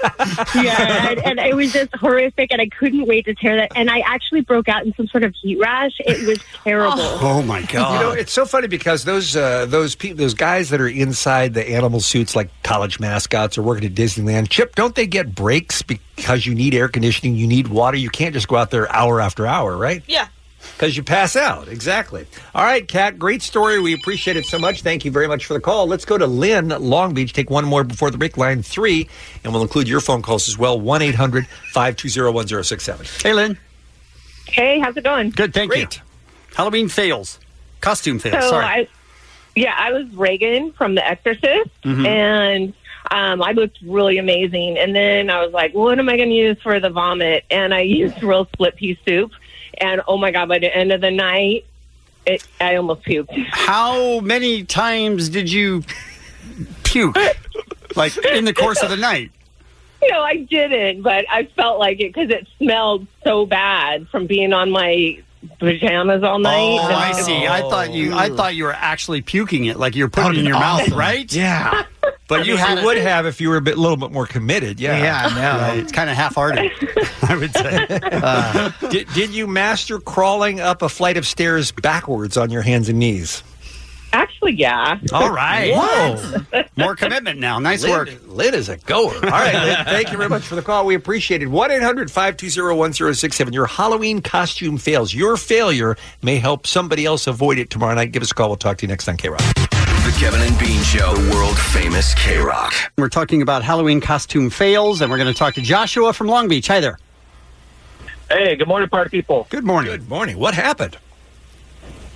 And it was just horrific, and I couldn't wait to tear that. And I actually broke out in some sort of heat rash. It was terrible. Oh my God. It's so funny because those guys that are inside the animal suits like college mascots or working at Disneyland, Chip, don't they get breaks because you need air conditioning, you need water? You can't just go out there hour after hour, right? Yeah. Because you pass out. Exactly. All right, Kat, great story. We appreciate it so much. Thank you very much for the call. Let's go to Lynn, Long Beach. Take one more before the break, line 3, and we'll include your phone calls as well. 1-800-520-1067. Hey, Lynn. Hey, how's it going? Good, thank you. Halloween fails. Costume fails, sorry. I was Reagan from The Exorcist, and I looked really amazing. And then I was like, what am I going to use for the vomit? And I used real split pea soup. And, oh, my God, by the end of the night, I almost puked. How many times did you puke, like, in the course of the night? No, I didn't, but I felt like it because it smelled so bad from being on my pajamas all night. Oh, I see. I thought you were actually puking it, like you were putting it in your mouth, right? Yeah. But you would have if you were a little bit more committed. Yeah, Right. It's kind of half-hearted, I would say. Did you master crawling up a flight of stairs backwards on your hands and knees? Actually, yeah. All right. Whoa. More commitment now. Nice work. Lynn is a goer. All right, Lynn, thank you very much for the call. We appreciate it. 1-800-520-1067. Your Halloween costume fails. Your failure may help somebody else avoid it tomorrow night. Give us a call. We'll talk to you next on K-Rock. The Kevin and Bean Show, the world-famous K-Rock. We're talking about Halloween costume fails, and we're going to talk to Joshua from Long Beach. Hi there. Hey, good morning, party people. Good morning. Good morning. What happened?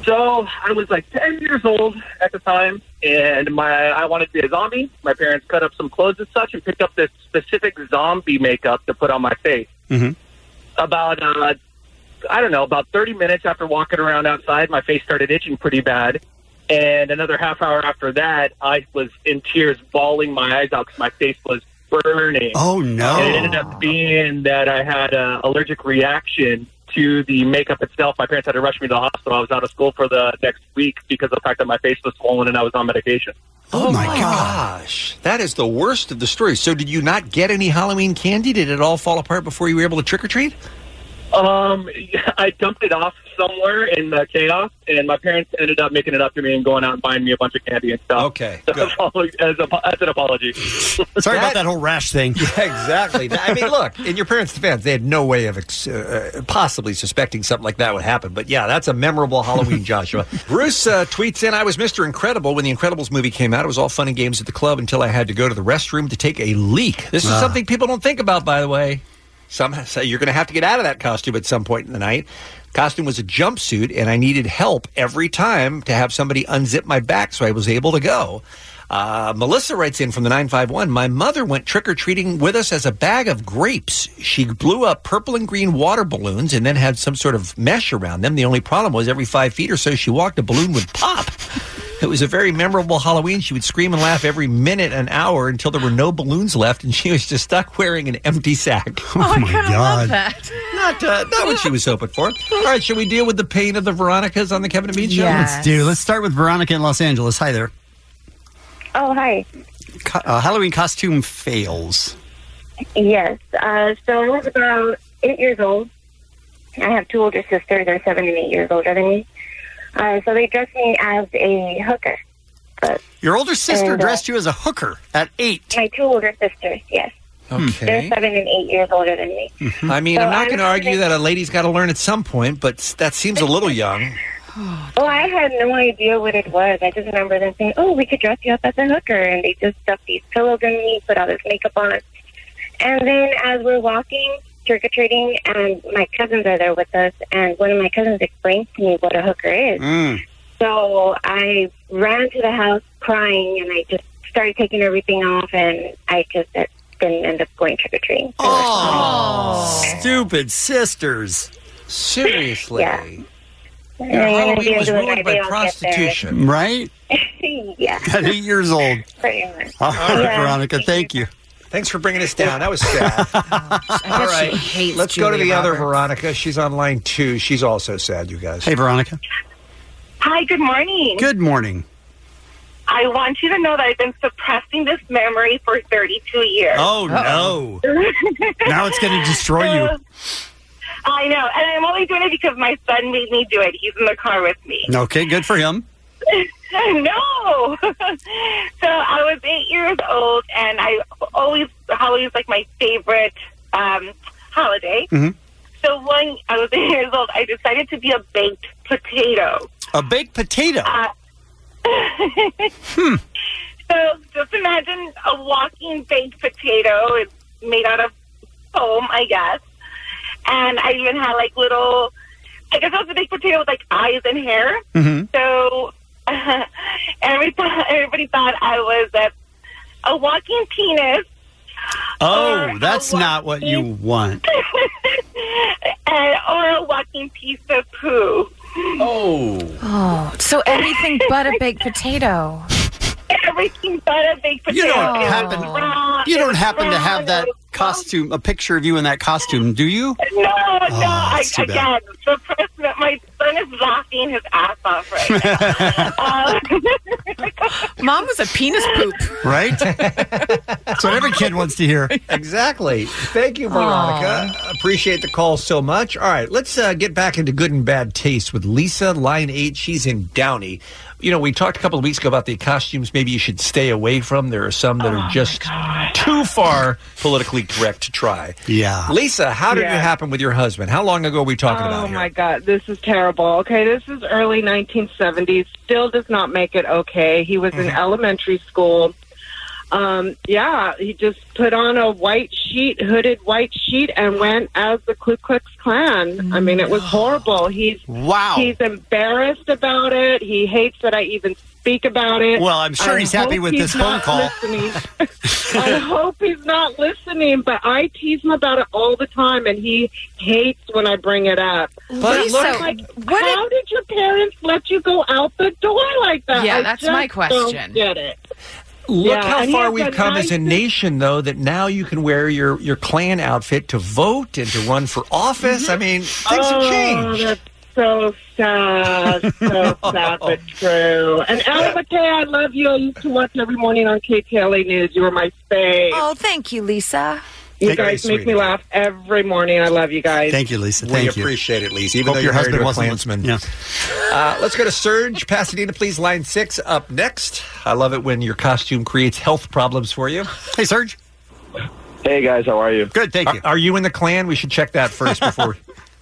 So I was like 10 years old at the time, and I wanted to be a zombie. My parents cut up some clothes and such and picked up this specific zombie makeup to put on my face. Mm-hmm. About, about 30 minutes after walking around outside, my face started itching pretty bad. And another half hour after that, I was in tears, bawling my eyes out because my face was burning. Oh, no. And it ended up being that I had an allergic reaction to the makeup itself. My parents had to rush me to the hospital. I was out of school for the next week because of the fact that my face was swollen and I was on medication. Oh, my gosh. That is the worst of the stories. So did you not get any Halloween candy? Did it all fall apart before you were able to trick-or-treat? I dumped it off somewhere in the chaos, and my parents ended up making it up to me and going out and buying me a bunch of candy and stuff. Okay, as an apology. Sorry about that whole rash thing. Yeah, exactly. I mean, look, in your parents' defense, they had no way of possibly suspecting something like that would happen. But yeah, that's a memorable Halloween, Joshua. Bruce tweets in, I was Mr. Incredible when the Incredibles movie came out. It was all fun and games at the club until I had to go to the restroom to take a leak. This is something people don't think about, by the way. So you're going to have to get out of that costume at some point in the night. Costume was a jumpsuit, and I needed help every time to have somebody unzip my back, so I was able to go. Melissa writes in from the 951, my mother went trick-or-treating with us as a bag of grapes. She blew up purple and green water balloons and then had some sort of mesh around them. The only problem was every 5 feet or so she walked, a balloon would pop. It was a very memorable Halloween. She would scream and laugh every minute, an hour, until there were no balloons left, and she was just stuck wearing an empty sack. Oh, I kind of love that. Not what she was hoping for. All right, shall we deal with the pain of the Veronicas on the Kevin and Bean Show? Yes. Let's start with Veronica in Los Angeles. Hi there. Oh, hi. Halloween costume fails. Yes. So I was about 8 years old. I have 2 older sisters. They're 7 and 8 years older than me. So they dressed me as a hooker. Your older sister dressed you as a hooker at 8? My 2 older sisters, yes. Okay. They're 7 and 8 years older than me. Mm-hmm. I mean, I'm not going to argue that a lady's got to learn at some point, but that seems a little young. Well, I had no idea what it was. I just remember them saying, we could dress you up as a hooker. And they just stuffed these pillows in me, put all this makeup on. And then as we're walking, trick-or-treating, and my cousins are there with us, and one of my cousins explained to me what a hooker is. So I ran to the house crying, and I just started taking everything off, and I just didn't end up going trick-or-treating. Oh, stupid sisters. Seriously. Yeah. Your Halloween was ruined by prostitution. Right? Yeah. At 8 years old. Pretty much. All right, Veronica, thank you. Thanks for bringing us down. That was sad. All right, let's go to the other Veronica. She's on line 2. She's also sad, you guys. Hey, Veronica. Hi, good morning. Good morning. I want you to know that I've been suppressing this memory for 32 years. Oh, no. Now it's going to destroy you. I know, and I'm only doing it because my son made me do it. He's in the car with me. Okay, good for him. No. So I was 8 years old, and Halloween's like my favorite holiday. Mm-hmm. So when I was 8 years old, I decided to be a baked potato. A baked potato? So just imagine a walking baked potato. It's made out of foam, I guess. And I even had like little, I guess it was a baked potato with like eyes and hair. Mm-hmm. So everybody thought I was a walking penis. Oh, that's not what you want. Or a walking piece of poo. Oh, so anything but a baked potato. Everything but a baked potato. You don't happen to have that costume, a picture of you in that costume, do you? No, that's too bad. My son is laughing his ass off right now. Mom was a penis poop. Right? That's what every kid wants to hear. Exactly. Thank you, Veronica. Appreciate the call so much. All right, let's get back into good and bad taste with Lisa, line 8. She's in Downey. You know, we talked a couple of weeks ago about the costumes maybe you should stay away from. There are some that are just too far politically correct to try. Yeah. Lisa, how did it happen with your husband? How long ago are we talking about Oh, here? my God. This is terrible. Okay, this is early 1970s. Still does not make it okay. He was in elementary school. Yeah, he just put on a hooded white sheet, and went as the Ku Klux Klan. I mean, it was horrible. He's embarrassed about it. He hates that I even speak about it. Well, I'm sure he's happy with this phone call. I hope he's not listening, but I tease him about it all the time, and he hates when I bring it up. But look, how did your parents let you go out the door like that? Yeah, I that's just my question. Don't get it. Look how and he far has we've a come as a nation, though, that now you can wear your Klan outfit to vote and to run for office. I mean, things have changed. That's so sad. So sad, but true. And Ella McKay, I love you. I used to watch every morning on KTLA News. You were my fave. Oh, thank you, Lisa. You guys make me laugh every morning. I love you guys. Thank you, Lisa. We Thank you. appreciate it, Lisa. Even Hope though your you're married husband to a wasn't Klansman. Yeah. Let's go to Serge, Pasadena, please. Line 6 up next. I love it when your costume creates health problems for you. Hey, Serge. Hey, guys. How are you? Good, thank you. Are you in the Klan? We should check that first before.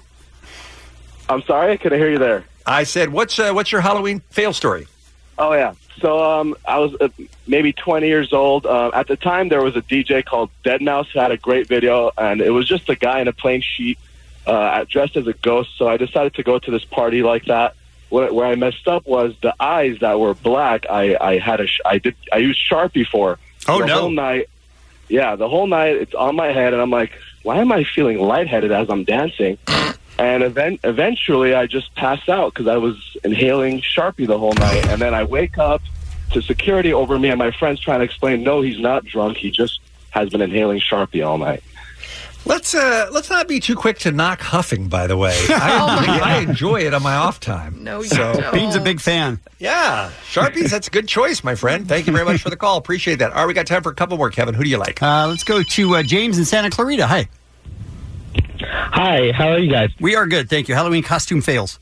I'm sorry, I couldn't hear you there. I said, what's your Halloween fail story? Oh, yeah. So I was maybe 20 years old. At the time, there was a DJ called Deadmau5 who had a great video, and it was just a guy in a plain sheet dressed as a ghost. So I decided to go to this party like that. Where I messed up was the eyes that were black. I used Sharpie for. Oh, the whole night. Yeah, the whole night it's on my head, and I'm like, why am I feeling lightheaded as I'm dancing? And eventually I just passed out because I was inhaling Sharpie the whole night. And then I wake up to security over me and my friends trying to explain, no, he's not drunk. He just has been inhaling Sharpie all night. Let's not be too quick to knock huffing, by the way. I enjoy it on my off time. No, you don't. Bean's a big fan. Yeah. Sharpies, that's a good choice, my friend. Thank you very much for the call. Appreciate that. All right, we got time for a couple more, Kevin. Who do you like? Let's go to James in Santa Clarita. Hi. Hi, how are you guys? We are good, thank you. Halloween costume fails.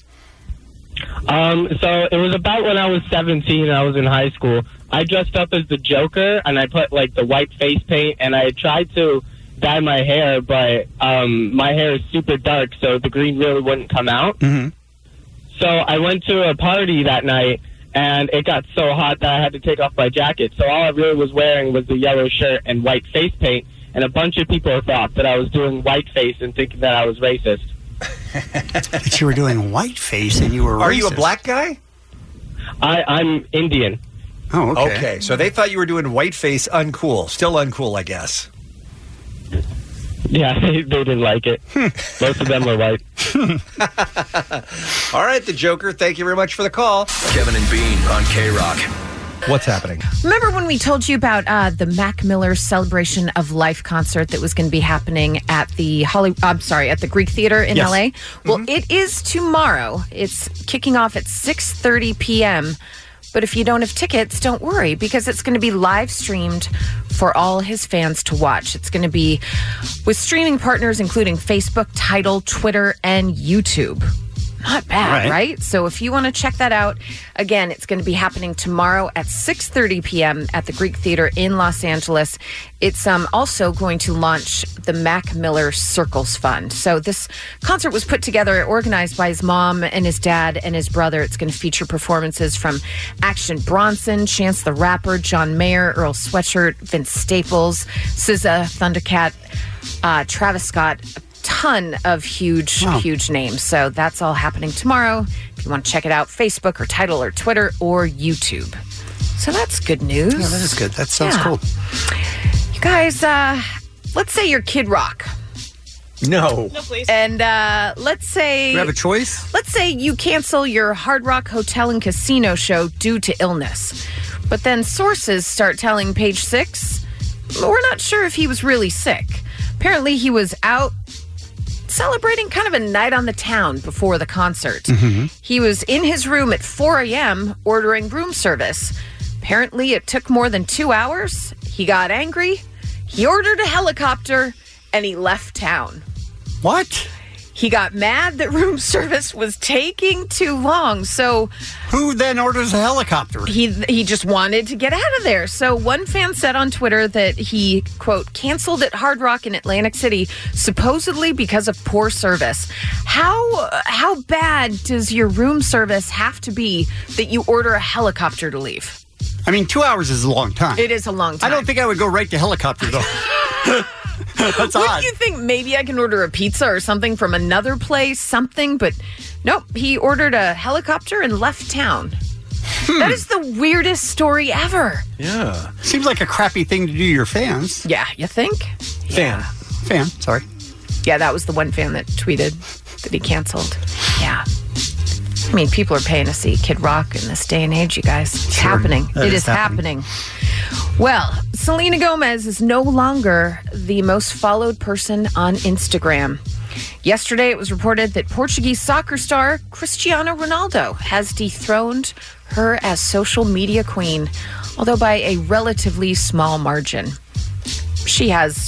So it was about when I was 17 and I was in high school. I dressed up as the Joker, and I put, like, the white face paint, and I tried to dye my hair, but my hair is super dark, so the green really wouldn't come out. Mm-hmm. So I went to a party that night, and it got so hot that I had to take off my jacket. So all I really was wearing was the yellow shirt and white face paint, and a bunch of people thought that I was doing whiteface and thinking that I was racist. That you were doing whiteface and you were racist. Are you a black guy? I'm Indian. Oh, okay. Okay, so they thought you were doing whiteface uncool. Still uncool, I guess. Yeah, they didn't like it. Most of them were white. All right, the Joker, thank you very much for the call. Kevin and Bean on K-Rock. What's happening? Remember when we told you about the Mac Miller Celebration of Life concert that was going to be happening at the at the Greek Theater in Yes. LA? Well, it is tomorrow. It's kicking off at 6:30 p.m. But if you don't have tickets, don't worry, because it's going to be live streamed for all his fans to watch. It's going to be with streaming partners including Facebook, Tidal, Twitter, and YouTube. Not bad, right? So if you want to check that out, again, it's going to be happening tomorrow at 6:30 p.m. at the Greek Theater in Los Angeles. It's also going to launch the Mac Miller Circles Fund. So this concert was put together, organized by his mom and his dad and his brother. It's going to feature performances from Action Bronson, Chance the Rapper, John Mayer, Earl Sweatshirt, Vince Staples, SZA, Thundercat, Travis Scott, ton of huge names. So that's all happening tomorrow. If you want to check it out, Facebook or Tidal or Twitter or YouTube. So that's good news. Yeah, that is good. That sounds cool. You guys, let's say you're Kid Rock. No. No, please. And let's say... We have a choice? Let's say you cancel your Hard Rock Hotel and Casino show due to illness. But then sources start telling Page Six, we're not sure if he was really sick. Apparently he was out celebrating kind of a night on the town before the concert. Mm-hmm. He was in his room at 4 a.m. ordering room service. Apparently it took more than 2 hours. He got angry. He ordered a helicopter and he left town. What? He got mad that room service was taking too long. So who then orders a helicopter? He just wanted to get out of there. So one fan said on Twitter that he, quote, canceled at Hard Rock in Atlantic City, supposedly because of poor service. How bad does your room service have to be that you order a helicopter to leave? I mean, 2 hours is a long time. It is a long time. I don't think I would go right to helicopter, though. That's Would odd. you think maybe I can order a pizza or something from another place, something? But nope, he ordered a helicopter and left town. That is the weirdest story ever. Yeah. Seems like a crappy thing to do to your fans. Yeah, you think? Fan, sorry. Yeah, that was the one fan that tweeted that he canceled. Yeah. I mean, people are paying to see Kid Rock in this day and age, you guys. It's happening. It is happening. Well, Selena Gomez is no longer the most followed person on Instagram. Yesterday, it was reported that Portuguese soccer star Cristiano Ronaldo has dethroned her as social media queen, although by a relatively small margin. She has,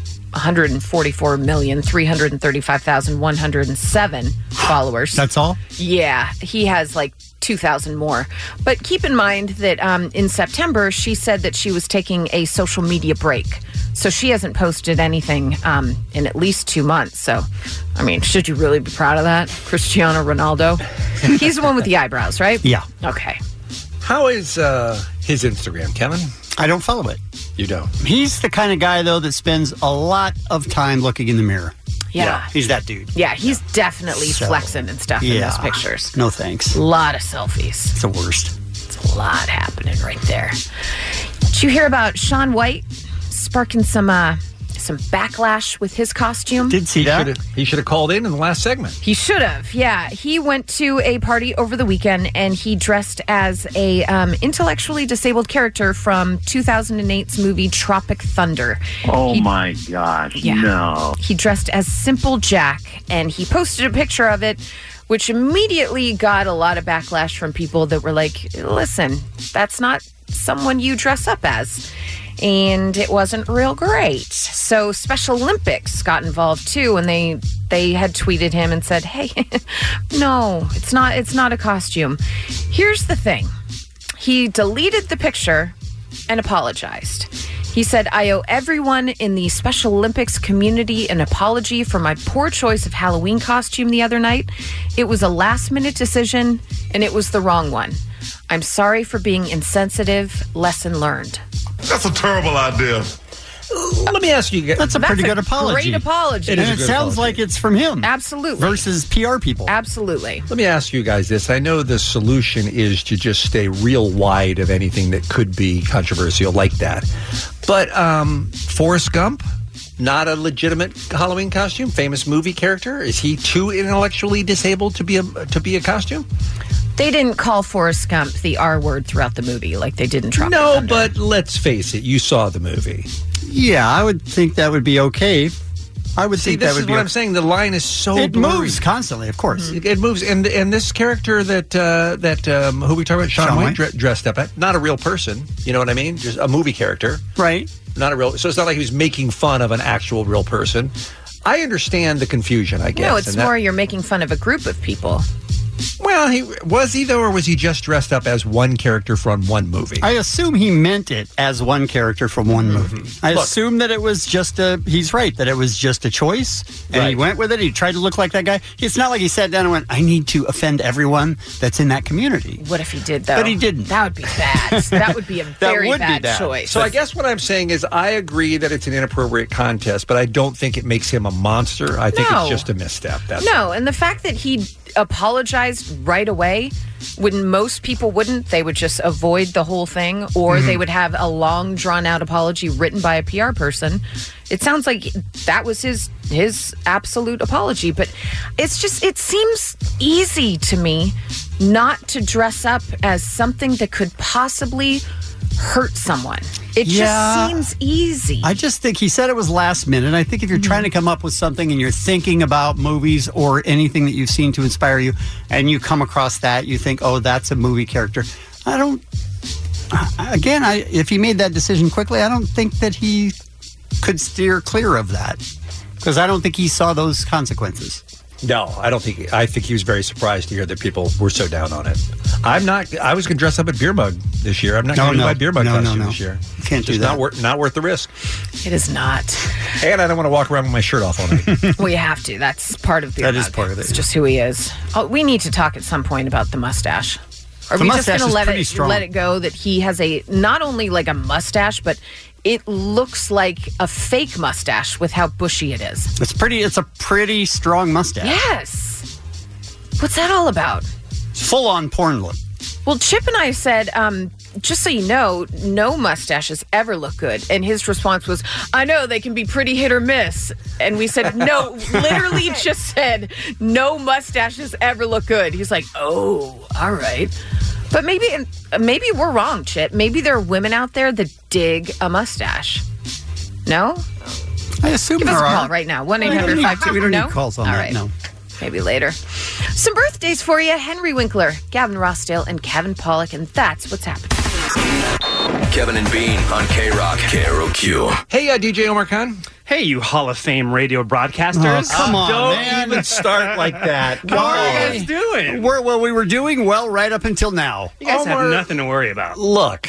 144,335,107 followers. That's all? Yeah, he has like 2,000 more. But keep in mind that in September, she said that she was taking a social media break. So she hasn't posted anything in at least 2 months. So, I mean, should you really be proud of that? Cristiano Ronaldo? He's the one with the eyebrows, right? Yeah. Okay. How is his Instagram, Kevin? I don't follow it. You don't? He's the kind of guy, though, that spends a lot of time looking in the mirror. Yeah. He's that dude. Yeah, he's definitely So, flexing and stuff in those pictures. No thanks. A lot of selfies. It's the worst. It's a lot happening right there. Did you hear about Shaun White sparking some backlash with his costume? Did see that? He should have called in the last segment. He should have, yeah. He went to a party over the weekend and he dressed as a intellectually disabled character from 2008's movie Tropic Thunder. Oh my gosh, no. He dressed as Simple Jack and he posted a picture of it, which immediately got a lot of backlash from people that were like, listen, that's not someone you dress up as. And it wasn't real great. So Special Olympics got involved too, and they had tweeted him and said, "Hey, no, it's not a costume." Here's the thing. He deleted the picture and apologized. He said, "I owe everyone in the Special Olympics community an apology for my poor choice of Halloween costume the other night. It was a last-minute decision, and it was the wrong one. I'm sorry for being insensitive. Lesson learned." That's a terrible idea. Let me ask you. That's a pretty good apology. Great apology. And it sounds like it's from him. Absolutely. Versus PR people. Absolutely. Let me ask you guys this. I know the solution is to just stay real wide of anything that could be controversial like that. But Forrest Gump, not a legitimate Halloween costume, famous movie character. Is he too intellectually disabled to be a costume? They didn't call Forrest Gump the R word throughout the movie like they did in Tropic No, Thunder. but let's face it. You saw the movie. Yeah, I would think that would be okay. I would think that this would is be what I'm saying. The line is so It blurry. moves constantly, of course. It moves, and this character that who we talking about, Shaun White dressed up at, not a real person. You know what I mean? Just a movie character, right? Not a real. So it's not like he was making fun of an actual real person. I understand the confusion. I guess. No, it's and that- more you're making fun of a group of people. Well, was he though, or was he just dressed up as one character from one movie? I assume he meant it as one character from one movie. I assume that it was just he's right, that it was just a choice, and he went with it. He tried to look like that guy. It's not like he sat down and went, I need to offend everyone that's in that community. What if he did, though? But he didn't. That would be bad. That would be a very bad choice. So I guess what I'm saying is I agree that it's an inappropriate contest, but I don't think it makes him a monster. I think No. it's just a misstep. That's No, and the fact that he apologized right away when most people wouldn't, they would just avoid the whole thing, or they would have a long drawn out apology written by a PR person. It sounds like that was his absolute apology, but it seems easy to me not to dress up as something that could possibly hurt someone. It just seems easy. I just think he said it was last minute. I think if you're trying to come up with something and you're thinking about movies or anything that you've seen to inspire you, and you come across that, you think, oh, that's a movie character. If he made that decision quickly, I don't think that he could steer clear of that, because I don't think he saw those consequences. No, I don't think. I think he was very surprised to hear that people were so down on it. I'm not. I was going to dress up at Beer Mug this year. I'm not going to do my Beer Mug costume this year. You can't do Just that. Not worth the risk. It is not. And I don't want to walk around with my shirt off all night. Well, you have to. That's part of Beer That Mug. is part of it, It's just who he is. Oh, we need to talk at some point about the mustache. Are The we just mustache going is to pretty strong. let it go that he has not only like a mustache, but it looks like a fake mustache with how bushy it is. It's a pretty strong mustache. Yes. What's that all about? Full on porn look. Well, Chip and I said, just so you know, no mustaches ever look good. And his response was, I know, they can be pretty hit or miss. And we said, no, literally just said, no mustaches ever look good. He's like, oh, all right. But maybe we're wrong, Chip. Maybe there are women out there that dig a mustache. No? I assume Give there us a are. call right now. 1-800-52. We don't No? need calls on All that, right. no. Maybe later. Some birthdays for you. Henry Winkler, Gavin Rossdale, and Kevin Pollak. And that's what's happening. Kevin and Bean on K-Rock, KROQ. Hey, DJ Omar Khan. Hey, you Hall of Fame radio broadcasters. Oh, come on, Don't man. even start like that. How are you guys doing? We were doing well right up until now. You guys Omar, have nothing to worry about. Look.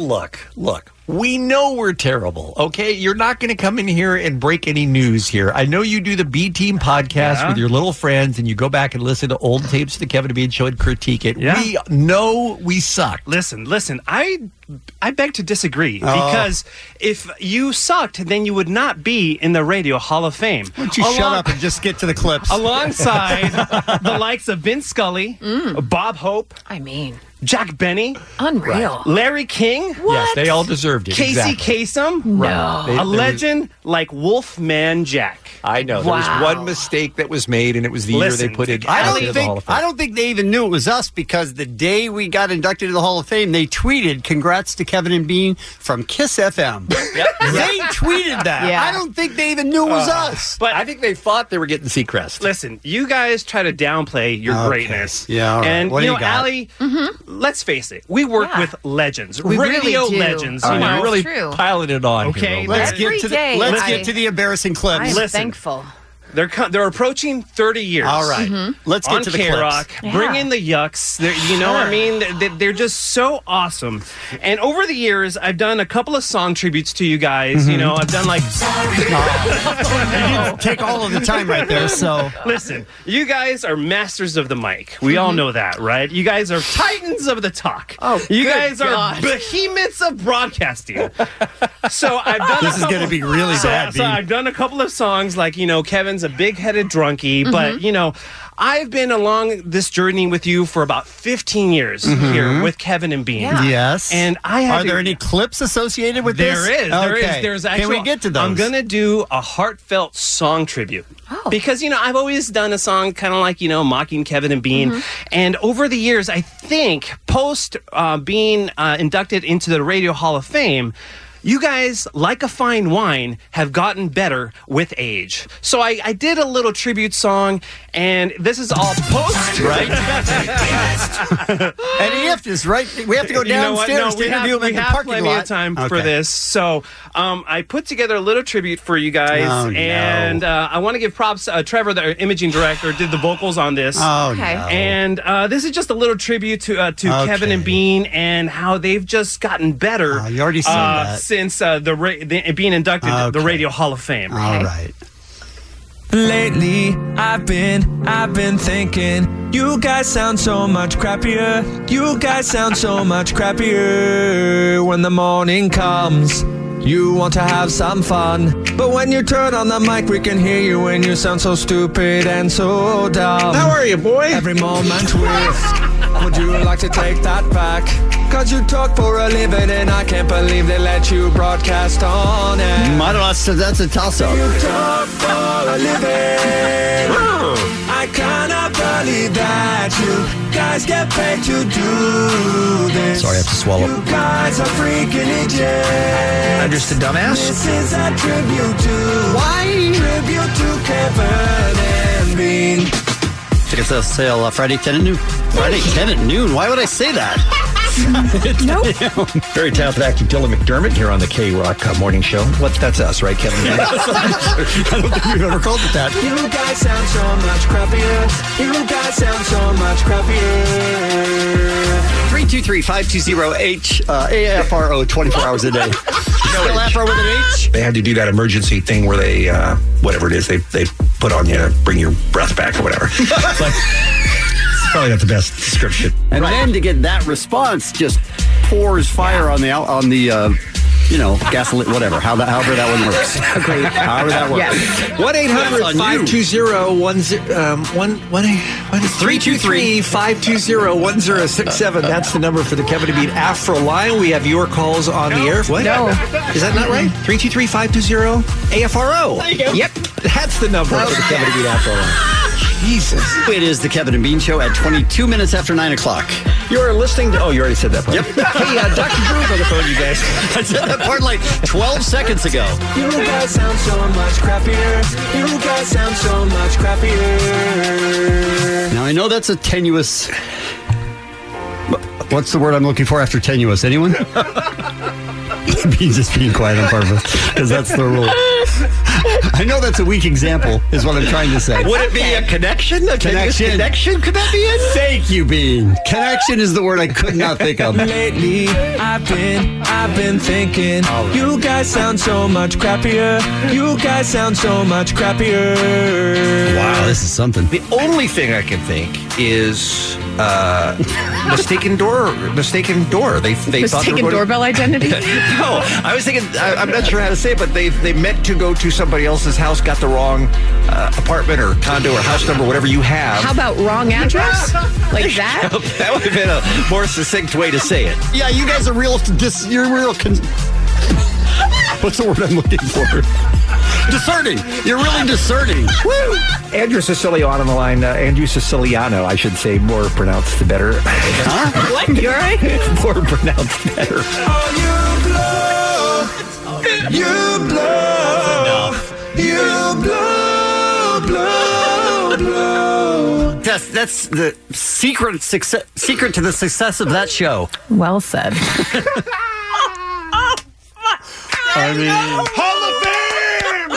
We know we're terrible, okay? You're not going to come in here and break any news here. I know you do the B-Team podcast with your little friends, and you go back and listen to old tapes of the Kevin and Bean Show and critique it. Yeah. We know we suck. Listen. I beg to disagree because if you sucked, then you would not be in the Radio Hall of Fame. Why don't you shut up and just get to the clips? Alongside the likes of Vince Scully, Bob Hope, Jack Benny, unreal, Larry King. What? Yes, they all deserved it. Casey exactly. Kasem, Right. a legend like Wolfman Jack. I know. There was one mistake that was made, and it was the year they put it out into the Hall of Fame. I don't think they even knew it was us because the day we got inducted to the Hall of Fame, they tweeted, "Congrats to Kevin and Bean from Kiss FM." They tweeted that. Yeah. I don't think they even knew it was us. But I think they thought they were getting Seacrest. Listen, you guys try to downplay your greatness. Yeah, all right. And What do you got? Allie, let's face it, we work with legends, We radio really do. legends. All You right, know, really true. piling it on. Okay, here, Let's Every get to day the I- get to the embarrassing clips. I'm Listen. thankful. They're approaching 30 years. All right. Let's get on to the K-Rock. clips. Bring in the Yucks. You know what I mean? They're just so awesome. And over the years, I've done a couple of song tributes to you guys. You know, I've done like... You didn't take all of the time right there, so... Listen, you guys are masters of the mic. We all know that, right? You guys are titans of the talk. Oh, you good guys are God. behemoths of broadcasting. So I've done This is gonna be really bad, So Bean. I've done a couple of songs like, you know, Kevin's a big-headed drunkie, but, you know, I've been along this journey with you for about 15 years here with Kevin and Bean. Yeah. Yes. And I have Are there any clips associated with this? There is. There Okay. is. There's actually. Can we get to those? I'm going to do a heartfelt song tribute. Oh. Because, you know, I've always done a song kind of like, you know, mocking Kevin and Bean. And over the years, I think, post being inducted into the Radio Hall of Fame, you guys, like a fine wine, have gotten better with age. So I did a little tribute song, and this is all post, right? Eddie Ift is right. We have to go You know what? downstairs No, to interview him in the parking plenty lot. of time for Okay. this. So I put together a little tribute for you guys, Oh, no. and I want to give props. Trevor, the imaging director, did the vocals on this. Oh, Okay. no. And this is just a little tribute to Kevin and Bean and how they've just gotten better. Oh, you already said that. Since being inducted to the Okay. Radio Hall of Fame. All right. Lately, I've been thinking, you guys sound so much crappier. You guys sound so much crappier. When the morning comes, you want to have some fun. But when you turn on the mic, we can hear you and you sound so stupid and so dumb. How are you, boy? Every moment with. Would you like to take that back? Cause you talk for a living and I can't believe they let you broadcast on it. That's a toss-up. You talk for a living. I cannot believe that you guys get paid to do this. Sorry, I have to swallow. You guys are freaking idiots. I'm just a dumbass? This is a tribute to... Why? Tribute to Kevin and Bean. Tickets on sale Friday 10 at noon. Friday 10 at noon? Why would I say that? Nope. Very talented actor Dylan McDermott here on the K-Rock Morning Show. That's us, right, Kevin? I don't think we've ever called it that. You guys sound so much crappier. You guys sound so much crappier. 323-520-AFRO 24 hours a day. Still Afro with an H? They had to do that emergency thing where they, whatever it is, they put on you to bring your breath back or whatever. But Probably not the best description. And then to get that response, just pours fire on the gasoline, whatever. However that one works. Agreed. However that works. Yes. 323-520-1067. That's the number for the Kevin and Bean Afro line. We have your calls on the air. What? No. Is that not right? 323-520-AFRO. There you go. Yep. That's the number for the Kevin and Bean Afro line. Jesus. It is the Kevin and Bean Show at 22 minutes after 9 o'clock. You're listening to... Oh, you already said that part. Yep. Hey, Dr. Drew's on the phone, you guys. I said that part like 12 seconds ago. You guys sound so much crappier. You guys sound so much crappier. Now, I know that's a tenuous... What's the word I'm looking for after tenuous? Anyone? Beans just being quiet on purpose, because that's the rule. I know that's a weak example, is what I'm trying to say. Would it be a connection? A Connection. connection? Could that be it? Thank you, Bean. Connection is the word I could not think of. Lately, I've been thinking. You guys sound so much crappier. You guys sound so much crappier. Wow, this is something. The only thing I can think is mistaken door. They thought they Mistaken were going doorbell identity? No, I was thinking. I'm not sure how to say it, but they meant to go to somebody else's house, got the wrong apartment or condo or house number, whatever you have. How about wrong address? Like that? That would have been a more succinct way to say it. Yeah, you guys are real. What's the word I'm looking for? Discerning. You're really discerning. Woo! Andrew Siciliano on the line. Andrew Siciliano, I should say, more pronounced the better. Huh? What? You're right. More pronounced better. You blow. That's the secret to the success of that show. Well said. I mean, Hall of Fame!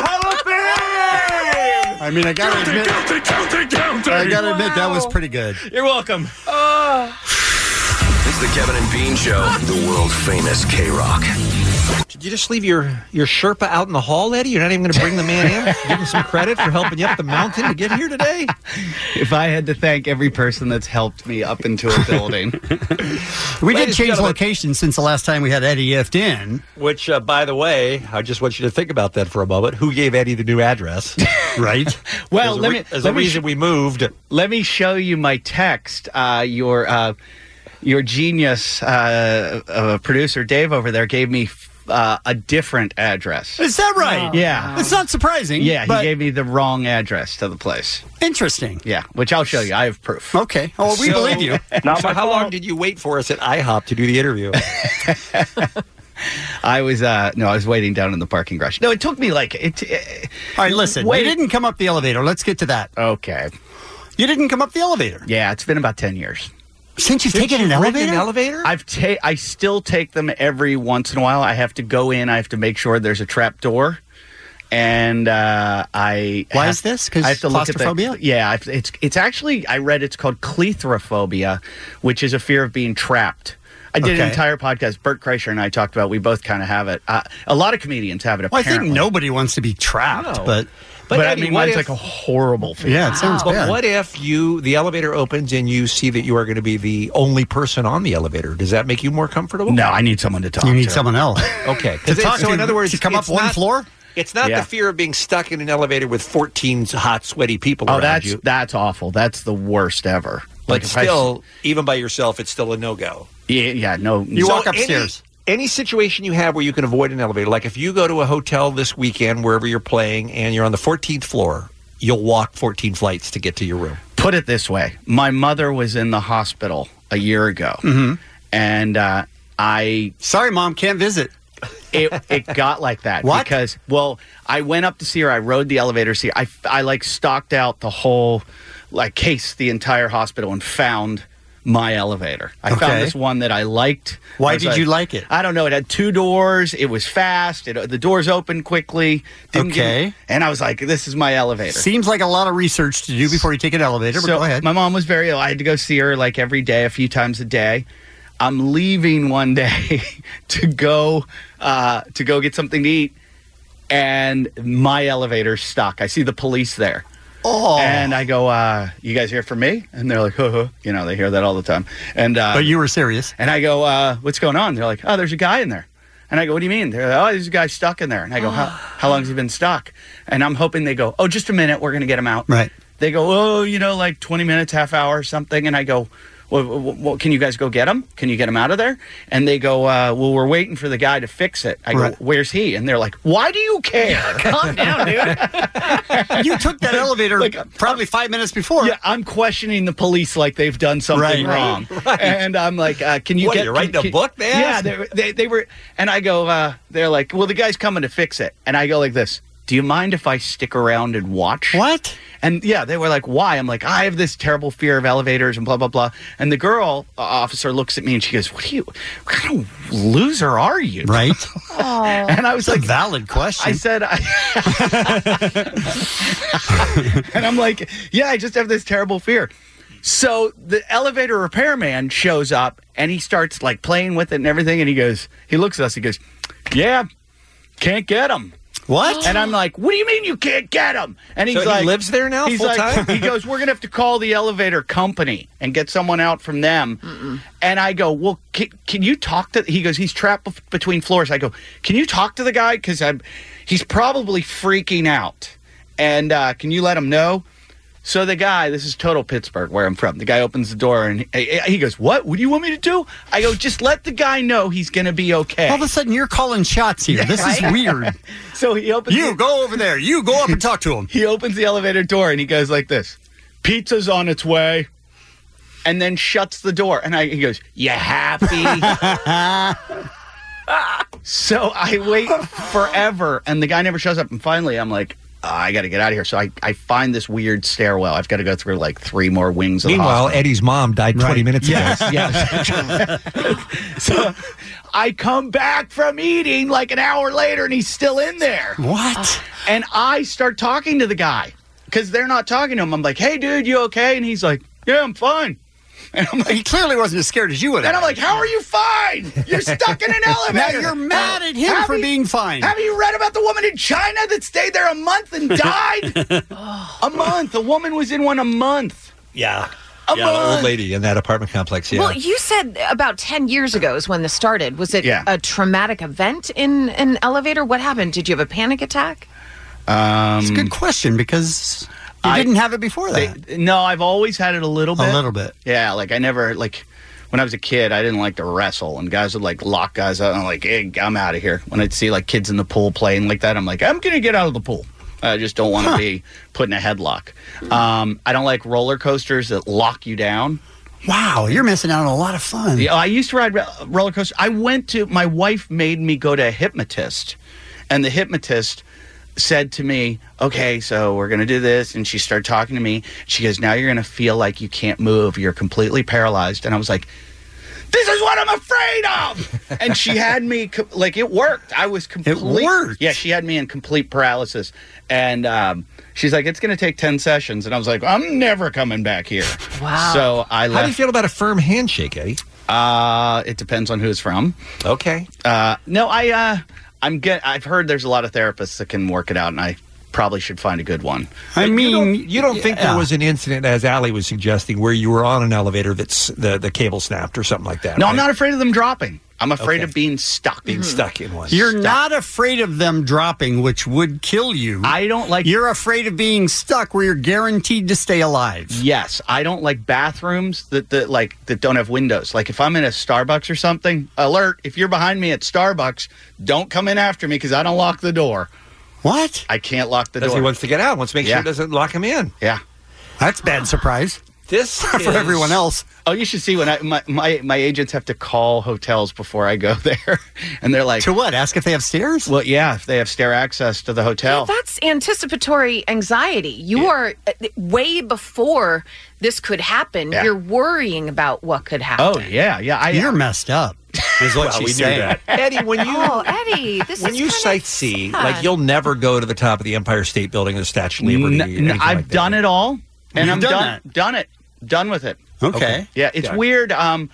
I mean, I gotta admit, that was pretty good. You're welcome. It's the Kevin and Bean Show, the world famous K-Rock. Did you just leave your Sherpa out in the hall, Eddie? You're not even going to bring the man in? Give him some credit for helping you up the mountain to get here today? If I had to thank every person that's helped me up into a building. We did change location since the last time we had Eddie Ift in. Which, by the way, I just want you to think about that for a moment. Who gave Eddie the new address? Right? Well, There's a reason we moved. Let me show you my text. Your genius producer, Dave, over there, gave me a different address. Is that right? Yeah. It's not surprising. Yeah, he but gave me the wrong address to the place. Interesting. Yeah, which I'll show you. I have proof. Okay. Oh, we believe you. So how long did you wait for us at IHOP to do the interview? I was waiting down in the parking garage. No, it took me like it. All right, listen. You didn't come up the elevator. Let's get to that. Okay. You didn't come up the elevator. Yeah, it's been about 10 years. Since you've taken an elevator? I still take them every once in a while. I have to go in. I have to make sure there's a trap door. And Why is this? Because I have to claustrophobia? Look at it's actually, I read it's called cleithrophobia, which is a fear of being trapped. I did an entire podcast. Bert Kreischer and I talked about. We both kind of have it. A lot of comedians have it. Well, I apparently. think nobody wants to be trapped, but Eddie, I mean, mine's like a horrible fear. Yeah, it sounds bad. But what if the elevator opens and you see that you are going to be the only person on the elevator? Does that make you more comfortable? No, I need someone to talk to. You need someone else. Okay. In other words, to come up one floor? It's not the fear of being stuck in an elevator with 14 hot, sweaty people around you. That's awful. That's the worst ever. But still, even by yourself, it's still a no-go. Yeah, no. You walk upstairs. Any situation you have where you can avoid an elevator, like if you go to a hotel this weekend, wherever you're playing, and you're on the 14th floor, you'll walk 14 flights to get to your room. Put it this way. My mother was in the hospital a year ago. Mm-hmm. And Sorry, Mom, can't visit. It got like that. What? Because, I went up to see her. I rode the elevator. I stocked out the whole, case the entire hospital and found my elevator. I found this one that I liked. Why did you like it? I don't know. It had 2 doors. It was fast. The doors opened quickly. And I was like, this is my elevator. Seems like a lot of research to do before you take an elevator, but go ahead. My mom was very ill. I had to go see her every day, a few times a day. I'm leaving one day to go get something to eat, and my elevator's stuck. I see the police there. Oh. And I go, you guys here for me? And they're like, you know, they hear that all the time. And but you were serious. And I go, what's going on? They're like, oh, there's a guy in there. And I go, what do you mean? They're like, oh, there's a guy stuck in there. And I go, how long has he been stuck? And I'm hoping they go, oh, just a minute. We're going to get him out. Right. They go, oh, you know, like 20 minutes, half hour or something. And I go, well, can you guys go get him? Can you get him out of there? And they go, well, we're waiting for the guy to fix it. I go, where's he? And they're like, why do you care? Calm down, dude. You took that elevator probably 5 minutes before. Yeah, I'm questioning the police like they've done something wrong. Right. And I'm like, can you What, get... you're writing a book, man? Yeah, they were... And I go, they're like, well, the guy's coming to fix it. And I go like this, do you mind if I stick around and watch? What? And yeah, they were like, why? I'm like, I have this terrible fear of elevators and blah, blah, blah. And the girl officer looks at me and she goes, what kind of loser are you? Right. And I was That's like, a valid question. I said, and I'm like, yeah, I just have this terrible fear. So the elevator repairman shows up and he starts like playing with it and everything. And he looks at us, he goes, yeah, can't get him. What? And I'm like, what do you mean you can't get him? And he's So like, he lives there now he's full like, time? He goes, we're going to have to call the elevator company and get someone out from them. And I go, well, can you talk to, he goes, he's trapped between floors. I go, can you talk to the guy? Because he's probably freaking out. And can you let him know? So the guy, this is total Pittsburgh, where I'm from. The guy opens the door and he goes, what? What do you want me to do? I go, just let the guy know he's going to be okay. All of a sudden, you're calling shots here. This is weird. So he opens... You go over there. You go up and talk to him. He opens the elevator door and he goes like this, pizza's on its way, and then shuts the door. And he goes, you happy? So I wait forever and the guy never shows up. And finally, I'm like, I got to get out of here. So I find this weird stairwell. I've got to go through like 3 more wings of the Meanwhile, hospital. Eddie's mom died 20 minutes ago. Yes. So I come back from eating like an hour later and he's still in there. What? And I start talking to the guy because they're not talking to him. I'm like, hey, dude, you okay? And he's like, yeah, I'm fine. And I'm like, he clearly wasn't as scared as you would. And I'm like, how are you fine? You're stuck in an elevator. Now you're mad at him for being fine. Have you read about the woman in China that stayed there a month and died? A month. A woman was in one a month. Yeah. A The month. old lady in that apartment complex, yeah. Well, you said about 10 years ago is when this started. Was it a traumatic event in an elevator? What happened? Did you have a panic attack? It's a good question because you didn't have it before that. No, I've always had it a little bit. A little bit. Yeah, like I never, like, when I was a kid, I didn't like to wrestle, and guys would, like, lock guys out, and I'm like, hey, I'm out of here. When I'd see, like, kids in the pool playing like that, I'm like, I'm going to get out of the pool. I just don't want to be put in a headlock. I don't like roller coasters that lock you down. Wow, you're missing out on a lot of fun. Yeah, I used to ride roller coasters. My wife made me go to a hypnotist, and the hypnotist said to me, okay, so we're going to do this. And she started talking to me. She goes, now you're going to feel like you can't move. You're completely paralyzed. And I was like, this is what I'm afraid of. And she had me, like, it worked. I was complete. It worked? Yeah, she had me in complete paralysis. And she's like, it's going to take 10 sessions. And I was like, I'm never coming back here. Wow. So I left. How do you feel about a firm handshake, Eddie? It depends on who it's from. Okay. No, I've heard there's a lot of therapists that can work it out, and I probably should find a good one. I mean, you don't think there was an incident, as Allie was suggesting, where you were on an elevator that's the cable snapped or something like that? No, right? I'm not afraid of them dropping. I'm afraid of being stuck. Being stuck in one. You're not afraid of them dropping, which would kill you. I don't like... You're afraid of being stuck where you're guaranteed to stay alive. Yes. I don't like bathrooms that don't have windows. Like if I'm in a Starbucks or something, alert, if you're behind me at Starbucks, don't come in after me because I don't lock the door. What? I can't lock the door. Because he wants to get out. Wants to make sure it doesn't lock him in. Yeah. That's bad surprise. This for everyone else. Oh, you should see when my agents have to call hotels before I go there, and they're like, to what? Ask if they have stairs? Well, yeah, if they have stair access to the hotel. Yeah, that's anticipatory anxiety. You are way before this could happen. Yeah. You're worrying about what could happen. Oh yeah. You're messed up. Is what Well, we she's knew saying. that. Eddie, when you Eddie, this when is you kinda sightsee, sad. like you'll never go to the top of the Empire State Building or the Statue of Liberty. anything I've like that. done it all, and You've I'm done done it. Done with it. Okay. Yeah, it's Yeah. weird.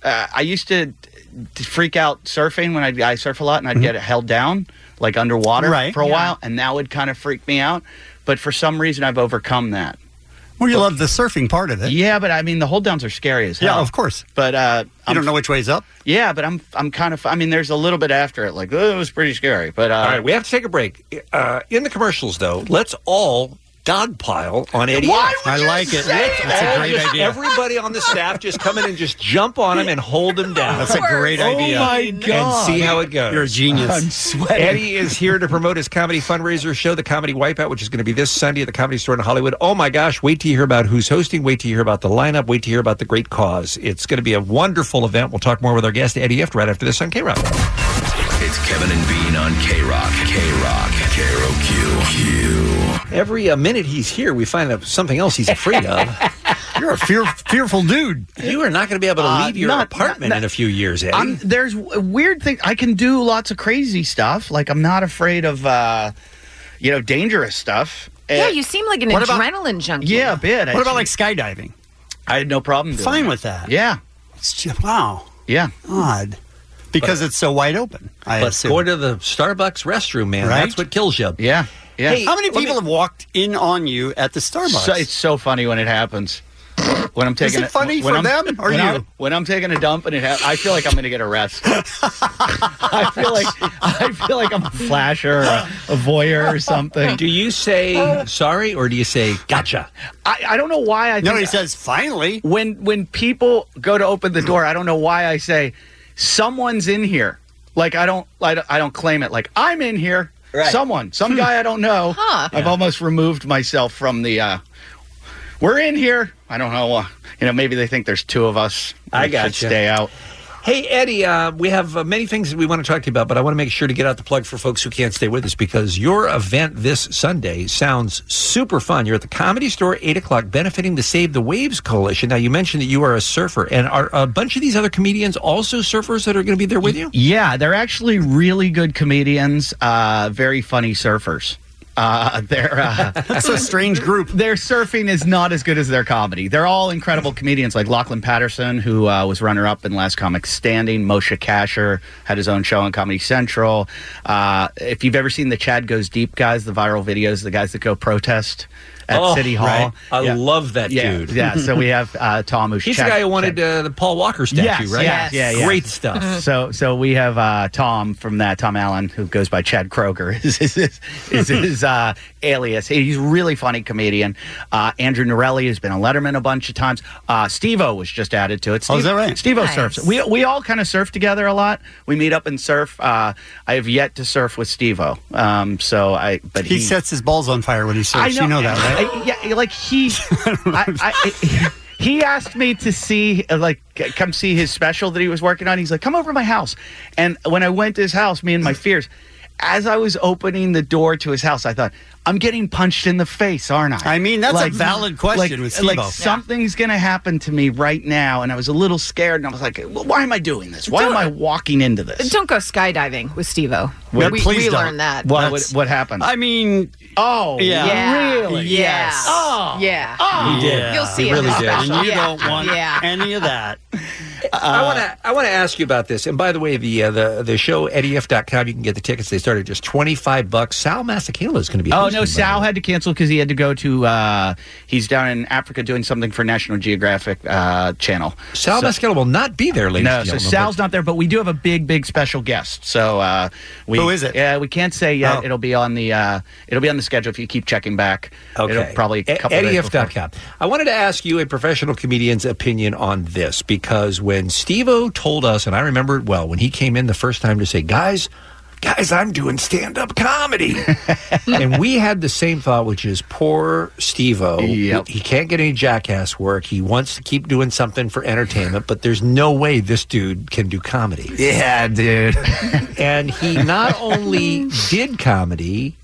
I used to freak out surfing when I surf a lot, and I'd get it held down like underwater for a while, and that would kind of freak me out. But for some reason, I've overcome that. Well, you love the surfing part of it. Yeah, but I mean, the hold downs are scary as hell. Yeah, of course. But you don't know which way's up? Yeah, but I'm kind of. I mean, there's a little bit after it, like it was pretty scary. But all right, we have to take a break. In the commercials, though, let's all dogpile on Eddie. I like it. That's a great idea. Everybody on the staff just come in and just jump on him and hold him down. That's a great idea. Oh my God! And see how it goes. You're a genius. I'm sweating. Eddie is here to promote his comedy fundraiser show, the Comedy Wipeout, which is going to be this Sunday at the Comedy Store in Hollywood. Oh my gosh! Wait till you hear about who's hosting. Wait till you hear about the lineup. Wait till you hear about the great cause. It's going to be a wonderful event. We'll talk more with our guest Eddie Ifft right after this on K-Rock. It's Kevin and Bean on K-Rock. K-Rock. K-R-O-Q. Every minute he's here, we find out something else he's afraid of. You're a fearful dude. You are not going to be able to leave your apartment in a few years, Eddie. There's weird things. I can do lots of crazy stuff. Like I'm not afraid of, dangerous stuff. Yeah, you seem like an adrenaline junkie. Yeah, a bit. What about like skydiving? I had no problem doing Fine that. with that. Yeah. It's just, wow. Yeah. Odd. Because it's so wide open. But going to the Starbucks restroom, man, Right? that's what kills you. Yeah. Yeah. Hey, how many people have walked in on you at the Starbucks? It's so funny when it happens. When I'm taking Is it funny for them or you? When I'm taking a dump and I feel like I'm going to get arrested. I feel like I'm a flasher or a voyeur or something. Do you say sorry or do you say gotcha? I don't know why. No, he says finally. When people go to open the door, I don't know why I say someone's in here. Like I don't claim it. Like I'm in here. Right. Some guy I don't know. I've almost removed myself from the. We're in here. I don't know. Maybe they think there's two of us. I should gotcha. Stay out. Hey, Eddie, we have many things that we want to talk to you about, but I want to make sure to get out the plug for folks who can't stay with us because your event this Sunday sounds super fun. You're at the Comedy Store, 8 o'clock, benefiting the Save the Waves Coalition. Now, you mentioned that you are a surfer, and are a bunch of these other comedians also surfers that are going to be there with you? Yeah, they're actually really good comedians, very funny surfers. That's a strange group. Their surfing is not as good as their comedy. They're all incredible comedians like Lachlan Patterson, who was runner-up in Last Comic Standing. Moshe Kasher had his own show on Comedy Central. If you've ever seen the Chad Goes Deep guys, the viral videos, the guys that go protest at City Hall. Right. I love that dude. Yeah, so we have Tom, who's He's the guy who wanted the Paul Walker statue, right? Yes, yeah. Great stuff. So we have Tom from that, Tom Allen, who goes by Chad Kroger, is his alias. He's a really funny comedian. Andrew Norelli has been on Letterman a bunch of times. Steve-O was just added to it. Is that right? Steve-O surfs. We all kind of surf together a lot. We meet up and surf. I have yet to surf with Steve-O. But he sets his balls on fire when he surfs. You know that, right? He asked me to see, come see his special that he was working on. He's like, come over to my house. And when I went to his house, me and my fears, as I was opening the door to his house, I thought, I'm getting punched in the face, aren't I? I mean, that's a valid question with Steve-O. Something's going to happen to me right now. And I was a little scared. And I was like, well, why am I doing this? Why am I walking into this? Don't go skydiving with Steve-O. Please we don't. learned that. What happened? I mean... Oh, yeah. Really? Yes. Oh. Yeah. Oh. He did. You'll see he it really in the did. special. And you Yeah. don't want any of that. I want to ask you about this. And by the way, the show, EddieIff.com, you can get the tickets. They start at just $25. Sal Masakela is going to be hosting. Oh, no, Sal had to cancel because he had to go to, he's down in Africa doing something for National Geographic channel. Sal Masakela will not be there, ladies and No, gentlemen. so Sal's not there, but we do have a big special guest. So who is it? Yeah, we can't say yet. Oh. It'll be on the schedule if you keep checking back. Okay. It'll probably a couple days before. EddieIff.com. I wanted to ask you a professional comedian's opinion on this because when Steve-O told us, and I remember it well, when he came in the first time to say, guys, I'm doing stand-up comedy. And we had the same thought, which is poor Steve-O. Yep. He can't get any jackass work. He wants to keep doing something for entertainment, but there's no way this dude can do comedy. Yeah, dude. And he not only did comedy,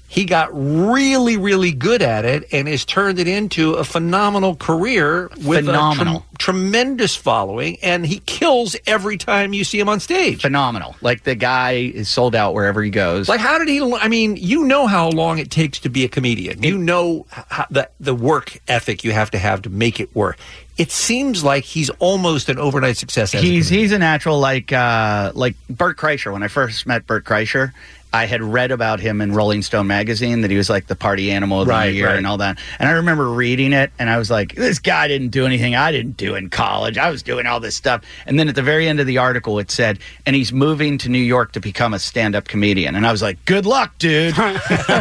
he got really, really good at it and has turned it into a phenomenal career with a tremendous following, and he kills every time you see him on stage. Phenomenal. Like, the guy is sold out wherever he goes. Like, how did he... I mean, you know how long it takes to be a comedian. You know how, the work ethic you have to make it work. It seems like he's almost an overnight success. He's a natural, like Bert Kreischer. When I first met Bert Kreischer, I had read about him in Rolling Stone magazine, that he was like the party animal of the year and all that. And I remember reading it, and I was like, this guy didn't do anything I didn't do in college. I was doing all this stuff. And then at the very end of the article, it said, and he's moving to New York to become a stand-up comedian. And I was like, good luck, dude. and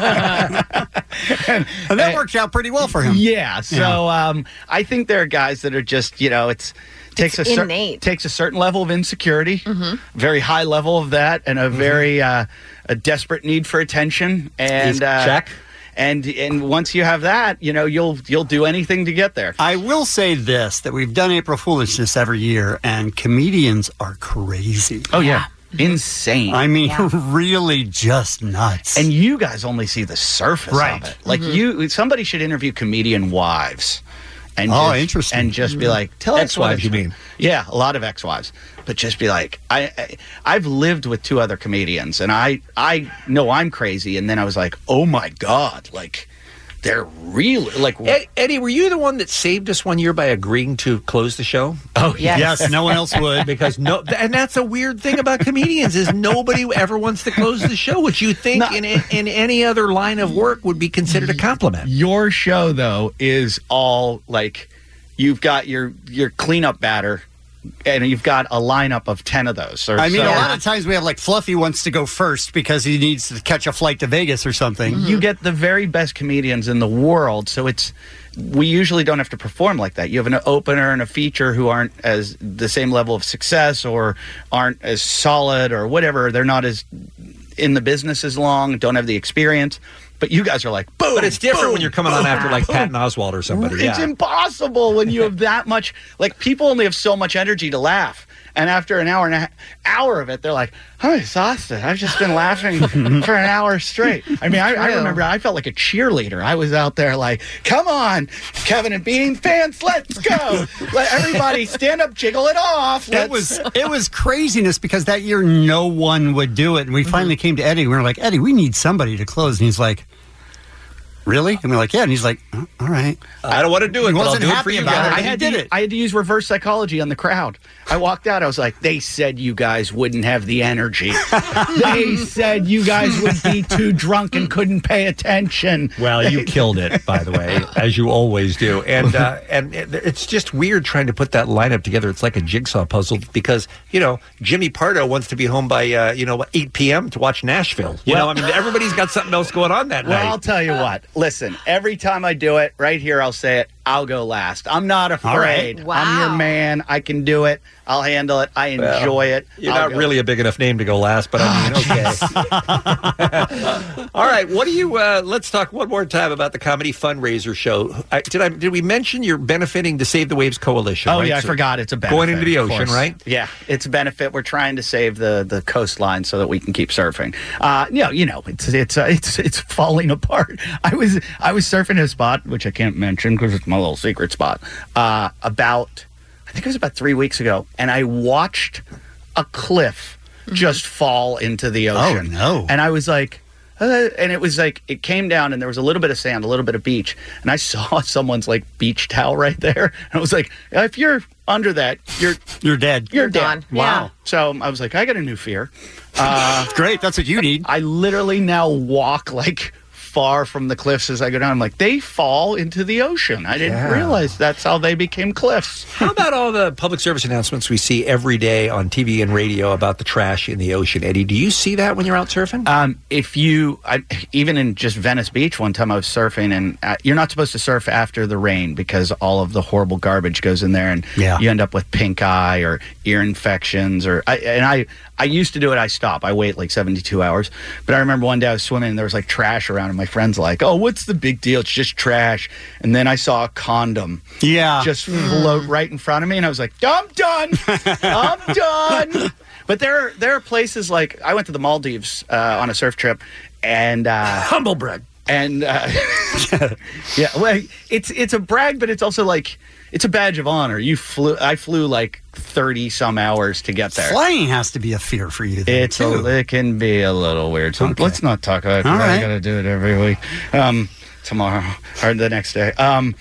that worked out pretty well for him. Yeah. So I think there are guys that are just, takes a certain level of insecurity, very high level of that, and a very a desperate need for attention, and check. And once you have that, you'll do anything to get there. I will say this, that we've done April Foolishness every year, and comedians are crazy. Oh yeah. Insane. I mean, really just nuts. And you guys only see the surface of it. Like somebody should interview comedian wives. And interesting. And just be like, tell us ex-wives, you mean? Yeah, a lot of ex-wives. But just be like, I've lived with 2 other comedians, and I know I'm crazy, and then I was like, oh my God, like, they're really, like... Eddie, were you the one that saved us one year by agreeing to close the show? Oh, yes. No one else would. Because and that's a weird thing about comedians, is nobody ever wants to close the show, which you think in any other line of work would be considered a compliment. Your show, though, is all, like, you've got your cleanup batter, and you've got a lineup of 10 of those. A lot of times we have, like, Fluffy wants to go first because he needs to catch a flight to Vegas or something. You get the very best comedians in the world, so we usually don't have to perform like that. You have an opener and a feature who aren't as the same level of success or aren't as solid or whatever. They're not as in the business as long, don't have the experience. But you guys are like, boom. But it's different when you're coming on after like Patton Oswalt or somebody. It's impossible when you have that much. Like, people only have so much energy to laugh. And after an hour of it, they're like, I'm exhausted. I've just been laughing for an hour straight. I mean, I remember I felt like a cheerleader. I was out there like, come on, Kevin and Bean fans, let's go. Let everybody stand up, jiggle it off. It was craziness because that year no one would do it. And we finally came to Eddie. We were like, Eddie, we need somebody to close. And he's like, really? And we're like, yeah. And he's like, oh, all right. I don't want to do it, He but I'll wasn't do it for happy you about guys. it. I had to use reverse psychology on the crowd. I walked out. I was like, they said you guys wouldn't have the energy. They said you guys would be too drunk and couldn't pay attention. Well, you killed it, by the way, as you always do. And it's just weird trying to put that lineup together. It's like a jigsaw puzzle because, Jimmy Pardo wants to be home by, 8 p.m. to watch Nashville. Everybody's got something else going on that night. Well, I'll tell you what. Listen, every time I do it, right here, I'll say it. I'll go last. I'm not afraid. Right. Wow. I'm your man. I can do it. I'll handle it. I enjoy it. You're not really a big enough name to go last, but I mean, okay. All right. What do you? Let's talk one more time about the comedy fundraiser show. Did we mention you're benefiting the Save the Waves Coalition? Oh right? yeah, I forgot. It's a benefit. Going into the ocean, right? Yeah, it's a benefit. We're trying to save the coastline so that we can keep surfing. It's falling apart. I was surfing a spot which I can't mention because it's my little secret spot. I think it was about 3 weeks ago, and I watched a cliff just fall into the ocean. Oh, no. And I was like, and it was like, it came down, and there was a little bit of sand, a little bit of beach, and I saw someone's like beach towel right there, and I was like, if you're under that, you're dead. You're dead. Gone. Wow. Yeah. So I was like, I got a new fear. Great. That's what you need. I literally now walk like far from the cliffs as I go down. I'm like, they fall into the ocean. I didn't realize that's how they became cliffs. How about all the public service announcements we see every day on TV and radio about the trash in the ocean? Eddie, do you see that when you're out surfing? Even in just Venice Beach, one time I was surfing, and you're not supposed to surf after the rain because all of the horrible garbage goes in there, and you end up with pink eye or ear infections. I used to do it. I stop. I wait like 72 hours. But I remember one day I was swimming and there was like trash around, and my friend's like, oh, what's the big deal? It's just trash. And then I saw a condom just float right in front of me, and I was like, I'm done. I'm done. But there are places like, I went to the Maldives on a surf trip, and humble brag. And yeah, well, it's a brag, but it's also like it's a badge of honor. I flew like 30 some hours to get there. Flying has to be a fear for you. Then, It can be a little weird. So let's not talk about it. All I right. got to do it every week, tomorrow or the next day.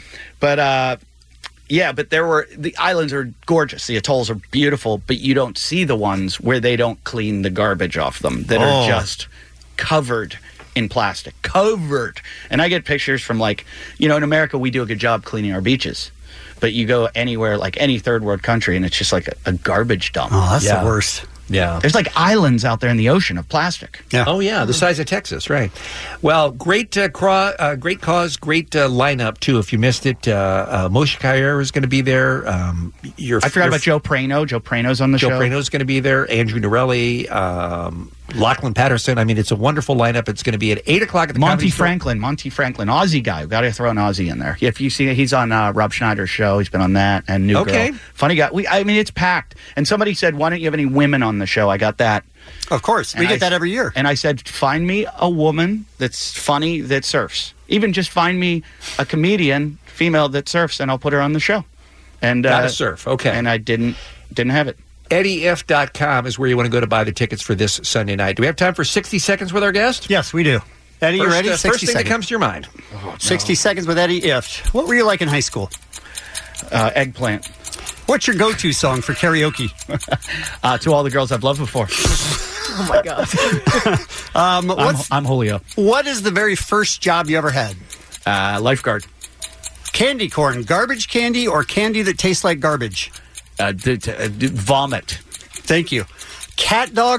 Yeah, but the islands are gorgeous. The atolls are beautiful, but you don't see the ones where they don't clean the garbage off them that are just covered in plastic. Covered. And I get pictures from in America, we do a good job cleaning our beaches. But you go anywhere, like any third world country, and it's just like a garbage dump. Oh, that's the worst. Yeah. There's like islands out there in the ocean of plastic. Yeah. Oh, yeah, the size of Texas, right. Well, great cause, great lineup, too. If you missed it, Moshe Kaier is going to be there. I forgot about Joe Prano. Joe Prano's on the show. Joe Prano's going to be there. Andrew Norelli, Lachlan Patterson. I mean, it's a wonderful lineup. It's going to be at 8 o'clock at the Monty Franklin, Aussie guy. We've got to throw an Aussie in there. If you see, he's on Rob Schneider's show. He's been on that and New Girl. Funny guy. It's packed. And somebody said, why don't you have any women on the show? I got that. Of course. We get that every year. And I said, find me a woman that's funny that surfs. Even just find me a comedian, female that surfs, and I'll put her on the show. And gotta surf. Okay. And I didn't have it. EddieIf.com is where you want to go to buy the tickets for this Sunday night. Do we have time for 60 seconds with our guest? Yes, we do. Eddie, you ready? 60 First thing seconds. that comes to your mind. 60 seconds with Eddie Ift. What were you like in high school? Eggplant. What's your go-to song for karaoke? To All the Girls I've Loved Before. Oh, my God. I'm Julio. What is the very first job you ever had? Lifeguard. Candy corn. Garbage candy or candy that tastes like garbage? Vomit. Thank you. Cat guy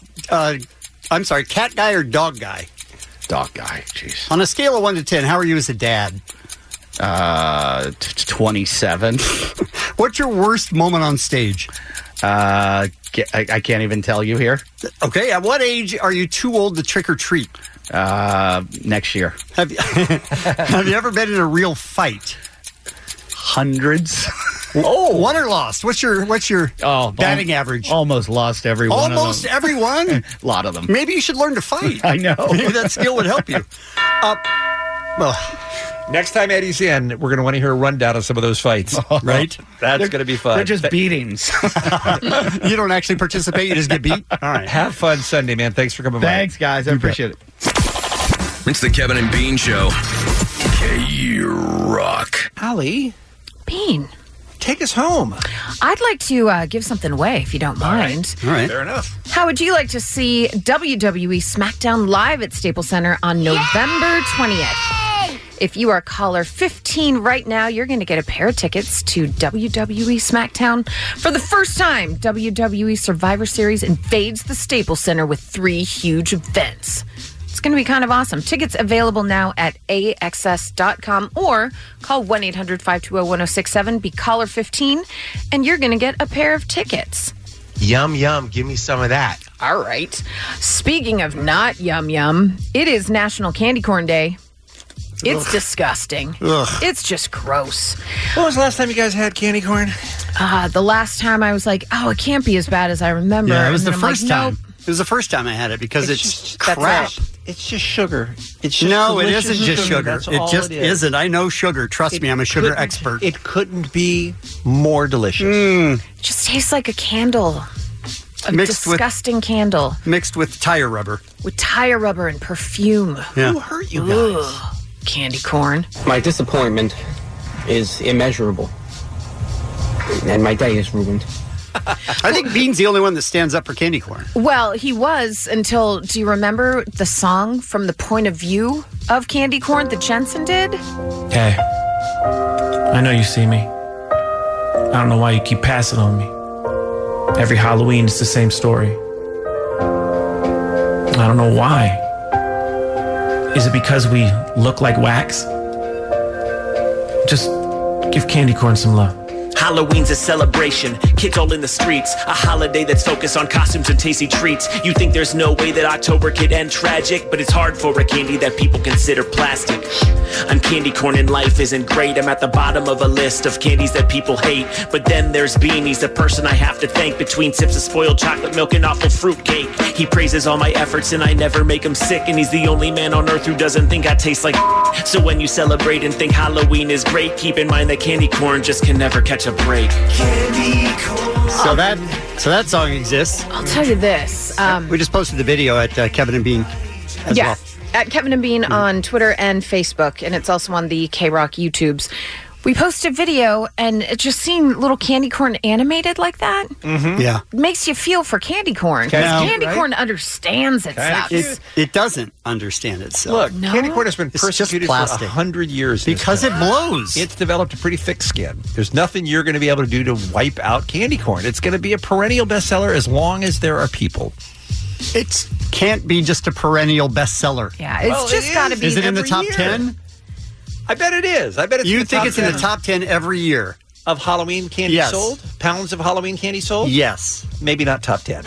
or dog guy? Dog guy, jeez. On a scale of 1 to 10, how are you as a dad? 27. What's your worst moment on stage? I can't even tell you here. Okay, at what age are you too old to trick or treat? Next year. Have you ever been in a real fight? Hundreds. Oh, won or lost? What's your batting average? Almost lost every one. Almost everyone? A lot of them. Maybe you should learn to fight. I know. Maybe that skill would help you. Next time Eddie's in, we're going to want to hear a rundown of some of those fights. Right? That's going to be fun. They're just beatings. You don't actually participate, you just get beat? All right. Have fun Sunday, man. Thanks for coming by. Thanks, guys. I appreciate it. It's the Kevin and Bean Show. K-Rock. Holly. Bean. Take us home. I'd like to give something away, if you don't mind. All right. Fair enough. How would you like to see WWE SmackDown live at Staples Center on November 20th? If you are caller 15 right now, you're going to get a pair of tickets to WWE SmackDown. For the first time, WWE Survivor Series invades the Staples Center with 3 huge events. It's going to be kind of awesome. Tickets available now at AXS.com or call 1-800-520-1067. Be caller 15, and you're going to get a pair of tickets. Yum, yum. Give me some of that. All right. Speaking of not yum, yum, it is National Candy Corn Day. It's disgusting. Ugh. It's just gross. When was the last time you guys had candy corn? The last time I was like, oh, it can't be as bad as I remember. Yeah, it was And the then I'm first like, time. nope. It was the first time I had it because it's that's crap. it. It's just sugar. It's just No, it delicious isn't just sugar. That's It all just it is. isn't. I know sugar. Trust me, I'm a sugar expert. It couldn't be more delicious. It just tastes like a candle. A Mixed with- disgusting candle. Mixed with tire rubber. With tire rubber and perfume. Yeah. Who hurt you guys? Ugh. Candy corn. My disappointment is immeasurable, and my day is ruined. I think Bean's the only one that stands up for candy corn. Well, he was until, do you remember the song From the Point of View of Candy Corn that Jensen did? Hey, I know you see me. I don't know why you keep passing on me. Every Halloween, it's the same story. I don't know why. Is it because we look like wax? Just give candy corn some love. Halloween's a celebration, kids all in the streets. A holiday that's focused on costumes and tasty treats. You think there's no way that October could end tragic, but it's hard for a candy that people consider plastic. I'm candy corn and life isn't great. I'm at the bottom of a list of candies that people hate. But then there's Beanie's, the person I have to thank. Between sips of spoiled chocolate milk and awful fruitcake, he praises all my efforts and I never make him sick. And he's the only man on earth who doesn't think I taste like So when you celebrate and think Halloween is great, keep in mind that candy corn just can never catch a break. Candy corn. So that song exists. I'll tell you this. We just posted the video at Kevin and Bean as well. At Kevin and Bean on Twitter and Facebook, and it's also on the K-Rock YouTubes. We posted a video, and it just seeing little candy corn animated like that. Mm-hmm. Yeah. Makes you feel for candy corn. Because candy corn understands itself. It doesn't understand itself. Look, candy corn has been It's just persecuted for plastic. 100 years. Because it blows. It's developed a pretty thick skin. There's nothing you're going to be able to do to wipe out candy corn. It's going to be a perennial bestseller as long as there are people. It can't be just a perennial bestseller. Yeah, it's just got to be. Is it in the every top year. 10? I bet it is. I bet it's. You think it's in the top 10 every year of Halloween candy sold? Pounds of Halloween candy sold? Yes. Maybe not top 10.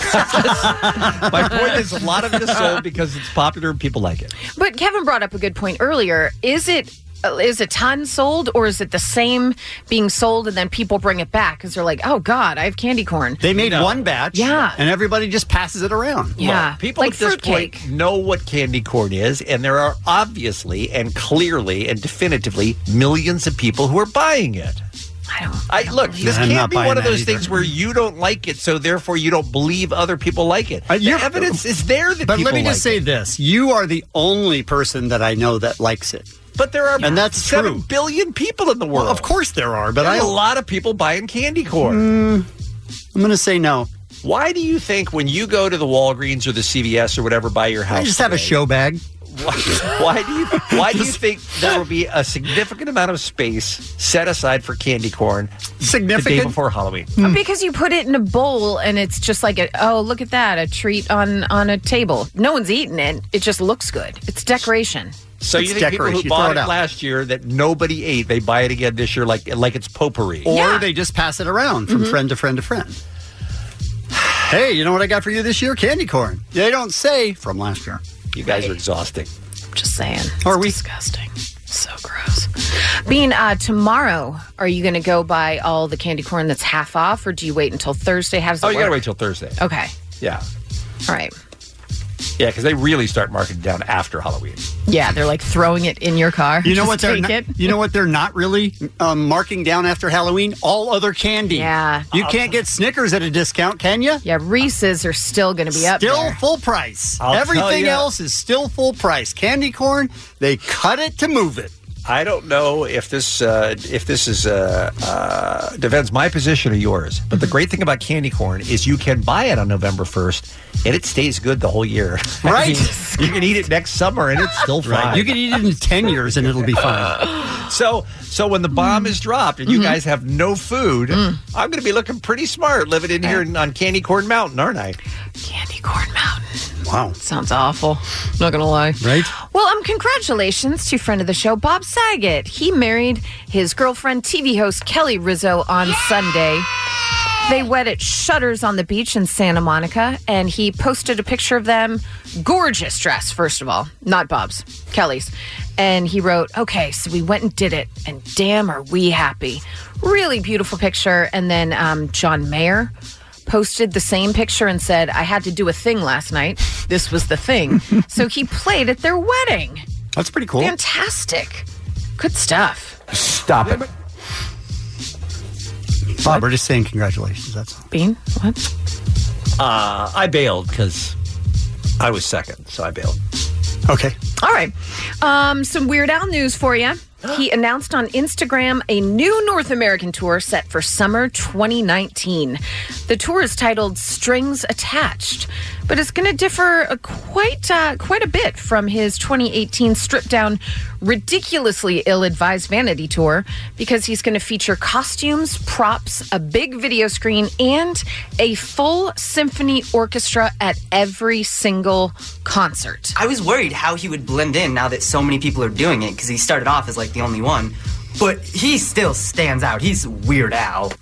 My point is, a lot of it is sold because it's popular and people like it. But Kevin brought up a good point earlier. Is a ton sold, or is it the same being sold and then people bring it back because they're like, oh God, I have candy corn. They made one batch, and everybody just passes it around. Yeah, Look, people like at this fruitcake. point know what candy corn is, and there are obviously and clearly and definitively millions of people who are buying it. Look, this I'm can't not be buying one of that those either. things where you don't like it, so therefore you don't believe other people like it. The evidence is there that But people let me just like say it. this. You are the only person that I know that likes it. But there are and that's 7 true. billion people in the world. Well, of course there are, but There's a lot of people buying candy corn. I'm going to say no. Why do you think when you go to the Walgreens or the CVS or whatever by your house, I just have a show bag. Why do you think there will be a significant amount of space set aside for candy corn the day before Halloween? Because you put it in a bowl and it's just like, look at that, a treat on a table. No one's eating it. It just looks good. It's decoration. So you think people who bought it last year that nobody ate, they buy it again this year like it's potpourri? Or they just pass it around from friend to friend to friend. Hey, you know what I got for you this year? Candy corn. They don't say from last year. You guys are exhausting. Just saying. Are we? Disgusting. So gross. Bean, tomorrow, are you going to go buy all the candy corn that's half off, or do you wait until Thursday? How does it work? You got to wait till Thursday. Okay. Yeah. All right. Yeah, because they really start marking it down after Halloween. Yeah, they're like throwing it in your car. You know Just what they're take not, it. you know what they're not really marking down after Halloween? All other candy. Yeah. You can't get Snickers at a discount, can you? Yeah, Reese's are still going to be up Still there. full price. I'll tell Everything ya. else is still full price. Candy corn, they cut it to move it. I don't know if this defends my position or yours, but the great thing about candy corn is you can buy it on November 1st, and it stays good the whole year. Right. I mean, you can eat it next summer, and it's still fine. Right. You can eat it in 10 years, and it'll be fine. So when the bomb is dropped and you guys have no food, I'm going to be looking pretty smart living in here on Candy Corn Mountain, aren't I? Candy Corn Mountain. Wow. Sounds awful. Not going to lie. Right? Well, congratulations to friend of the show, Bob Saget. He married his girlfriend, TV host Kelly Rizzo on Sunday. They wed at Shutters on the beach in Santa Monica, and he posted a picture of them. Gorgeous dress, first of all. Not Bob's, Kelly's. And he wrote, okay, so we went and did it, and damn, are we happy. Really beautiful picture. And then John Mayer posted the same picture and said, I had to do a thing last night. This was the thing. So he played at their wedding. That's pretty cool. Fantastic. Good stuff. Stop it. Bob, we're just saying congratulations. That's all. Bean, what? I bailed because I was second, so I bailed. Okay. All right. Some Weird Al news for you. He announced on Instagram a new North American tour set for summer 2019. The tour is titled Strings Attached, but it's going to differ quite a bit from his 2018 stripped-down, ridiculously ill-advised vanity tour because he's going to feature costumes, props, a big video screen, and a full symphony orchestra at every single concert. I was worried how he would blend in now that so many people are doing it because he started off as like the only one, but he still stands out. He's Weird Al.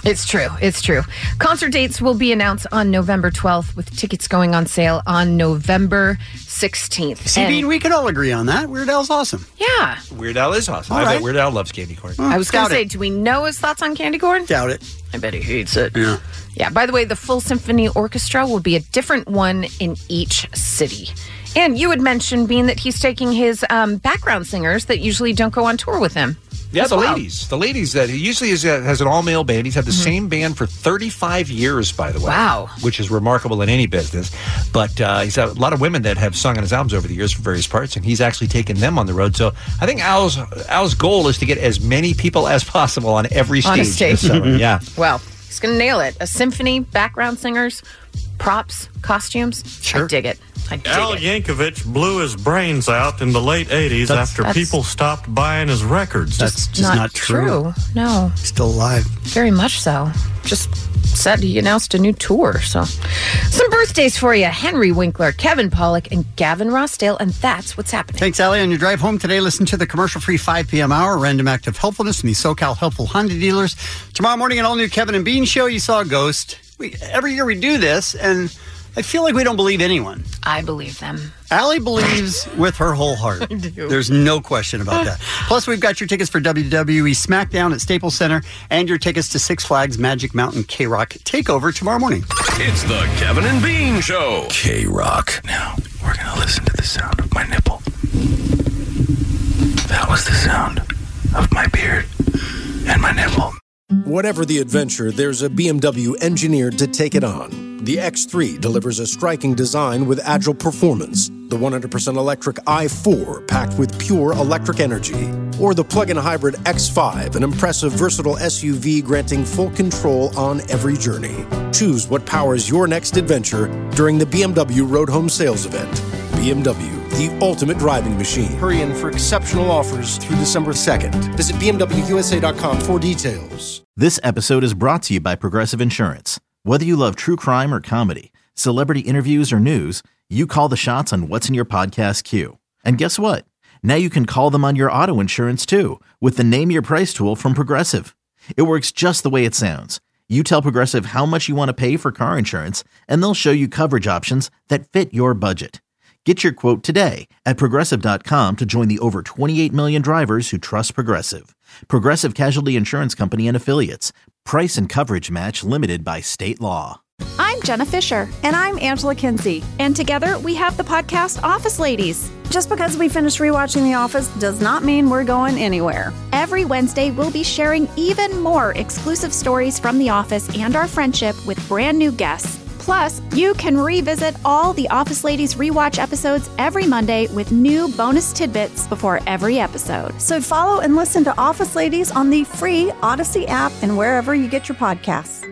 It's true. It's true. Concert dates will be announced on November 12th with tickets going on sale on November 16th. See, Bean, we can all agree on that. Weird Al's awesome. Yeah. Weird Al is awesome. All I right. bet Weird Al loves candy corn. I was going doubt to say, it. do we know his thoughts on candy corn? Doubt it. I bet he hates it. Yeah. Yeah, by the way, the full symphony orchestra will be a different one in each city. And you had mentioned, Bean, that he's taking his background singers that usually don't go on tour with him. Yeah, as the well. ladies. The ladies that he usually has an all-male band. He's had the same band for 35 years, by the way. Wow. Which is remarkable in any business. But he's had a lot of women that have sung on his albums over the years for various parts, and he's actually taken them on the road. So I think Al's goal is to get as many people as possible on every stage. On a stage. This summer. Yeah. Well, he's going to nail it. A symphony, background singers, props, costumes. Sure. I dig it. I dig Al it. Yankovic blew his brains out in the late 80s after people stopped buying his records. That's just not true. No. Still alive. Very much so. Just said he announced a new tour. So, some birthdays for you: Henry Winkler, Kevin Pollak, and Gavin Rossdale. And that's what's happening. Thanks, Allie. On your drive home today, listen to the commercial-free 5 p.m. hour, random act of helpfulness from the SoCal Helpful Honda dealers. Tomorrow morning, an all-new Kevin and Bean show. You saw a ghost. Every year we do this, and I feel like we don't believe anyone. I believe them. Allie believes with her whole heart. I do. There's no question about that. Plus, we've got your tickets for WWE SmackDown at Staples Center and your tickets to Six Flags Magic Mountain K-Rock Takeover tomorrow morning. It's the Kevin and Bean Show. K-Rock. Now, we're going to listen to the sound of my nipple. That was the sound of my beard and my nipple. Whatever the adventure, there's a BMW engineered to take it on. The X3 delivers a striking design with agile performance. The 100% electric i4 packed with pure electric energy. Or the plug-in hybrid X5, an impressive, versatile SUV granting full control on every journey. Choose what powers your next adventure during the BMW Road Home Sales Event. BMW, the ultimate driving machine. Hurry in for exceptional offers through December 2nd. Visit BMWUSA.com for details. This episode is brought to you by Progressive Insurance. Whether you love true crime or comedy, celebrity interviews or news, you call the shots on what's in your podcast queue. And guess what? Now you can call them on your auto insurance too with the Name Your Price tool from Progressive. It works just the way it sounds. You tell Progressive how much you want to pay for car insurance, and they'll show you coverage options that fit your budget. Get your quote today at Progressive.com to join the over 28 million drivers who trust Progressive. Progressive Casualty Insurance Company and Affiliates. Price and coverage match limited by state law. I'm Jenna Fisher. And I'm Angela Kinsey. And together we have the podcast Office Ladies. Just because we finished rewatching The Office does not mean we're going anywhere. Every Wednesday, we'll be sharing even more exclusive stories from The Office and our friendship with brand new guests. Plus, you can revisit all the Office Ladies rewatch episodes every Monday with new bonus tidbits before every episode. So follow and listen to Office Ladies on the free Odyssey app and wherever you get your podcasts.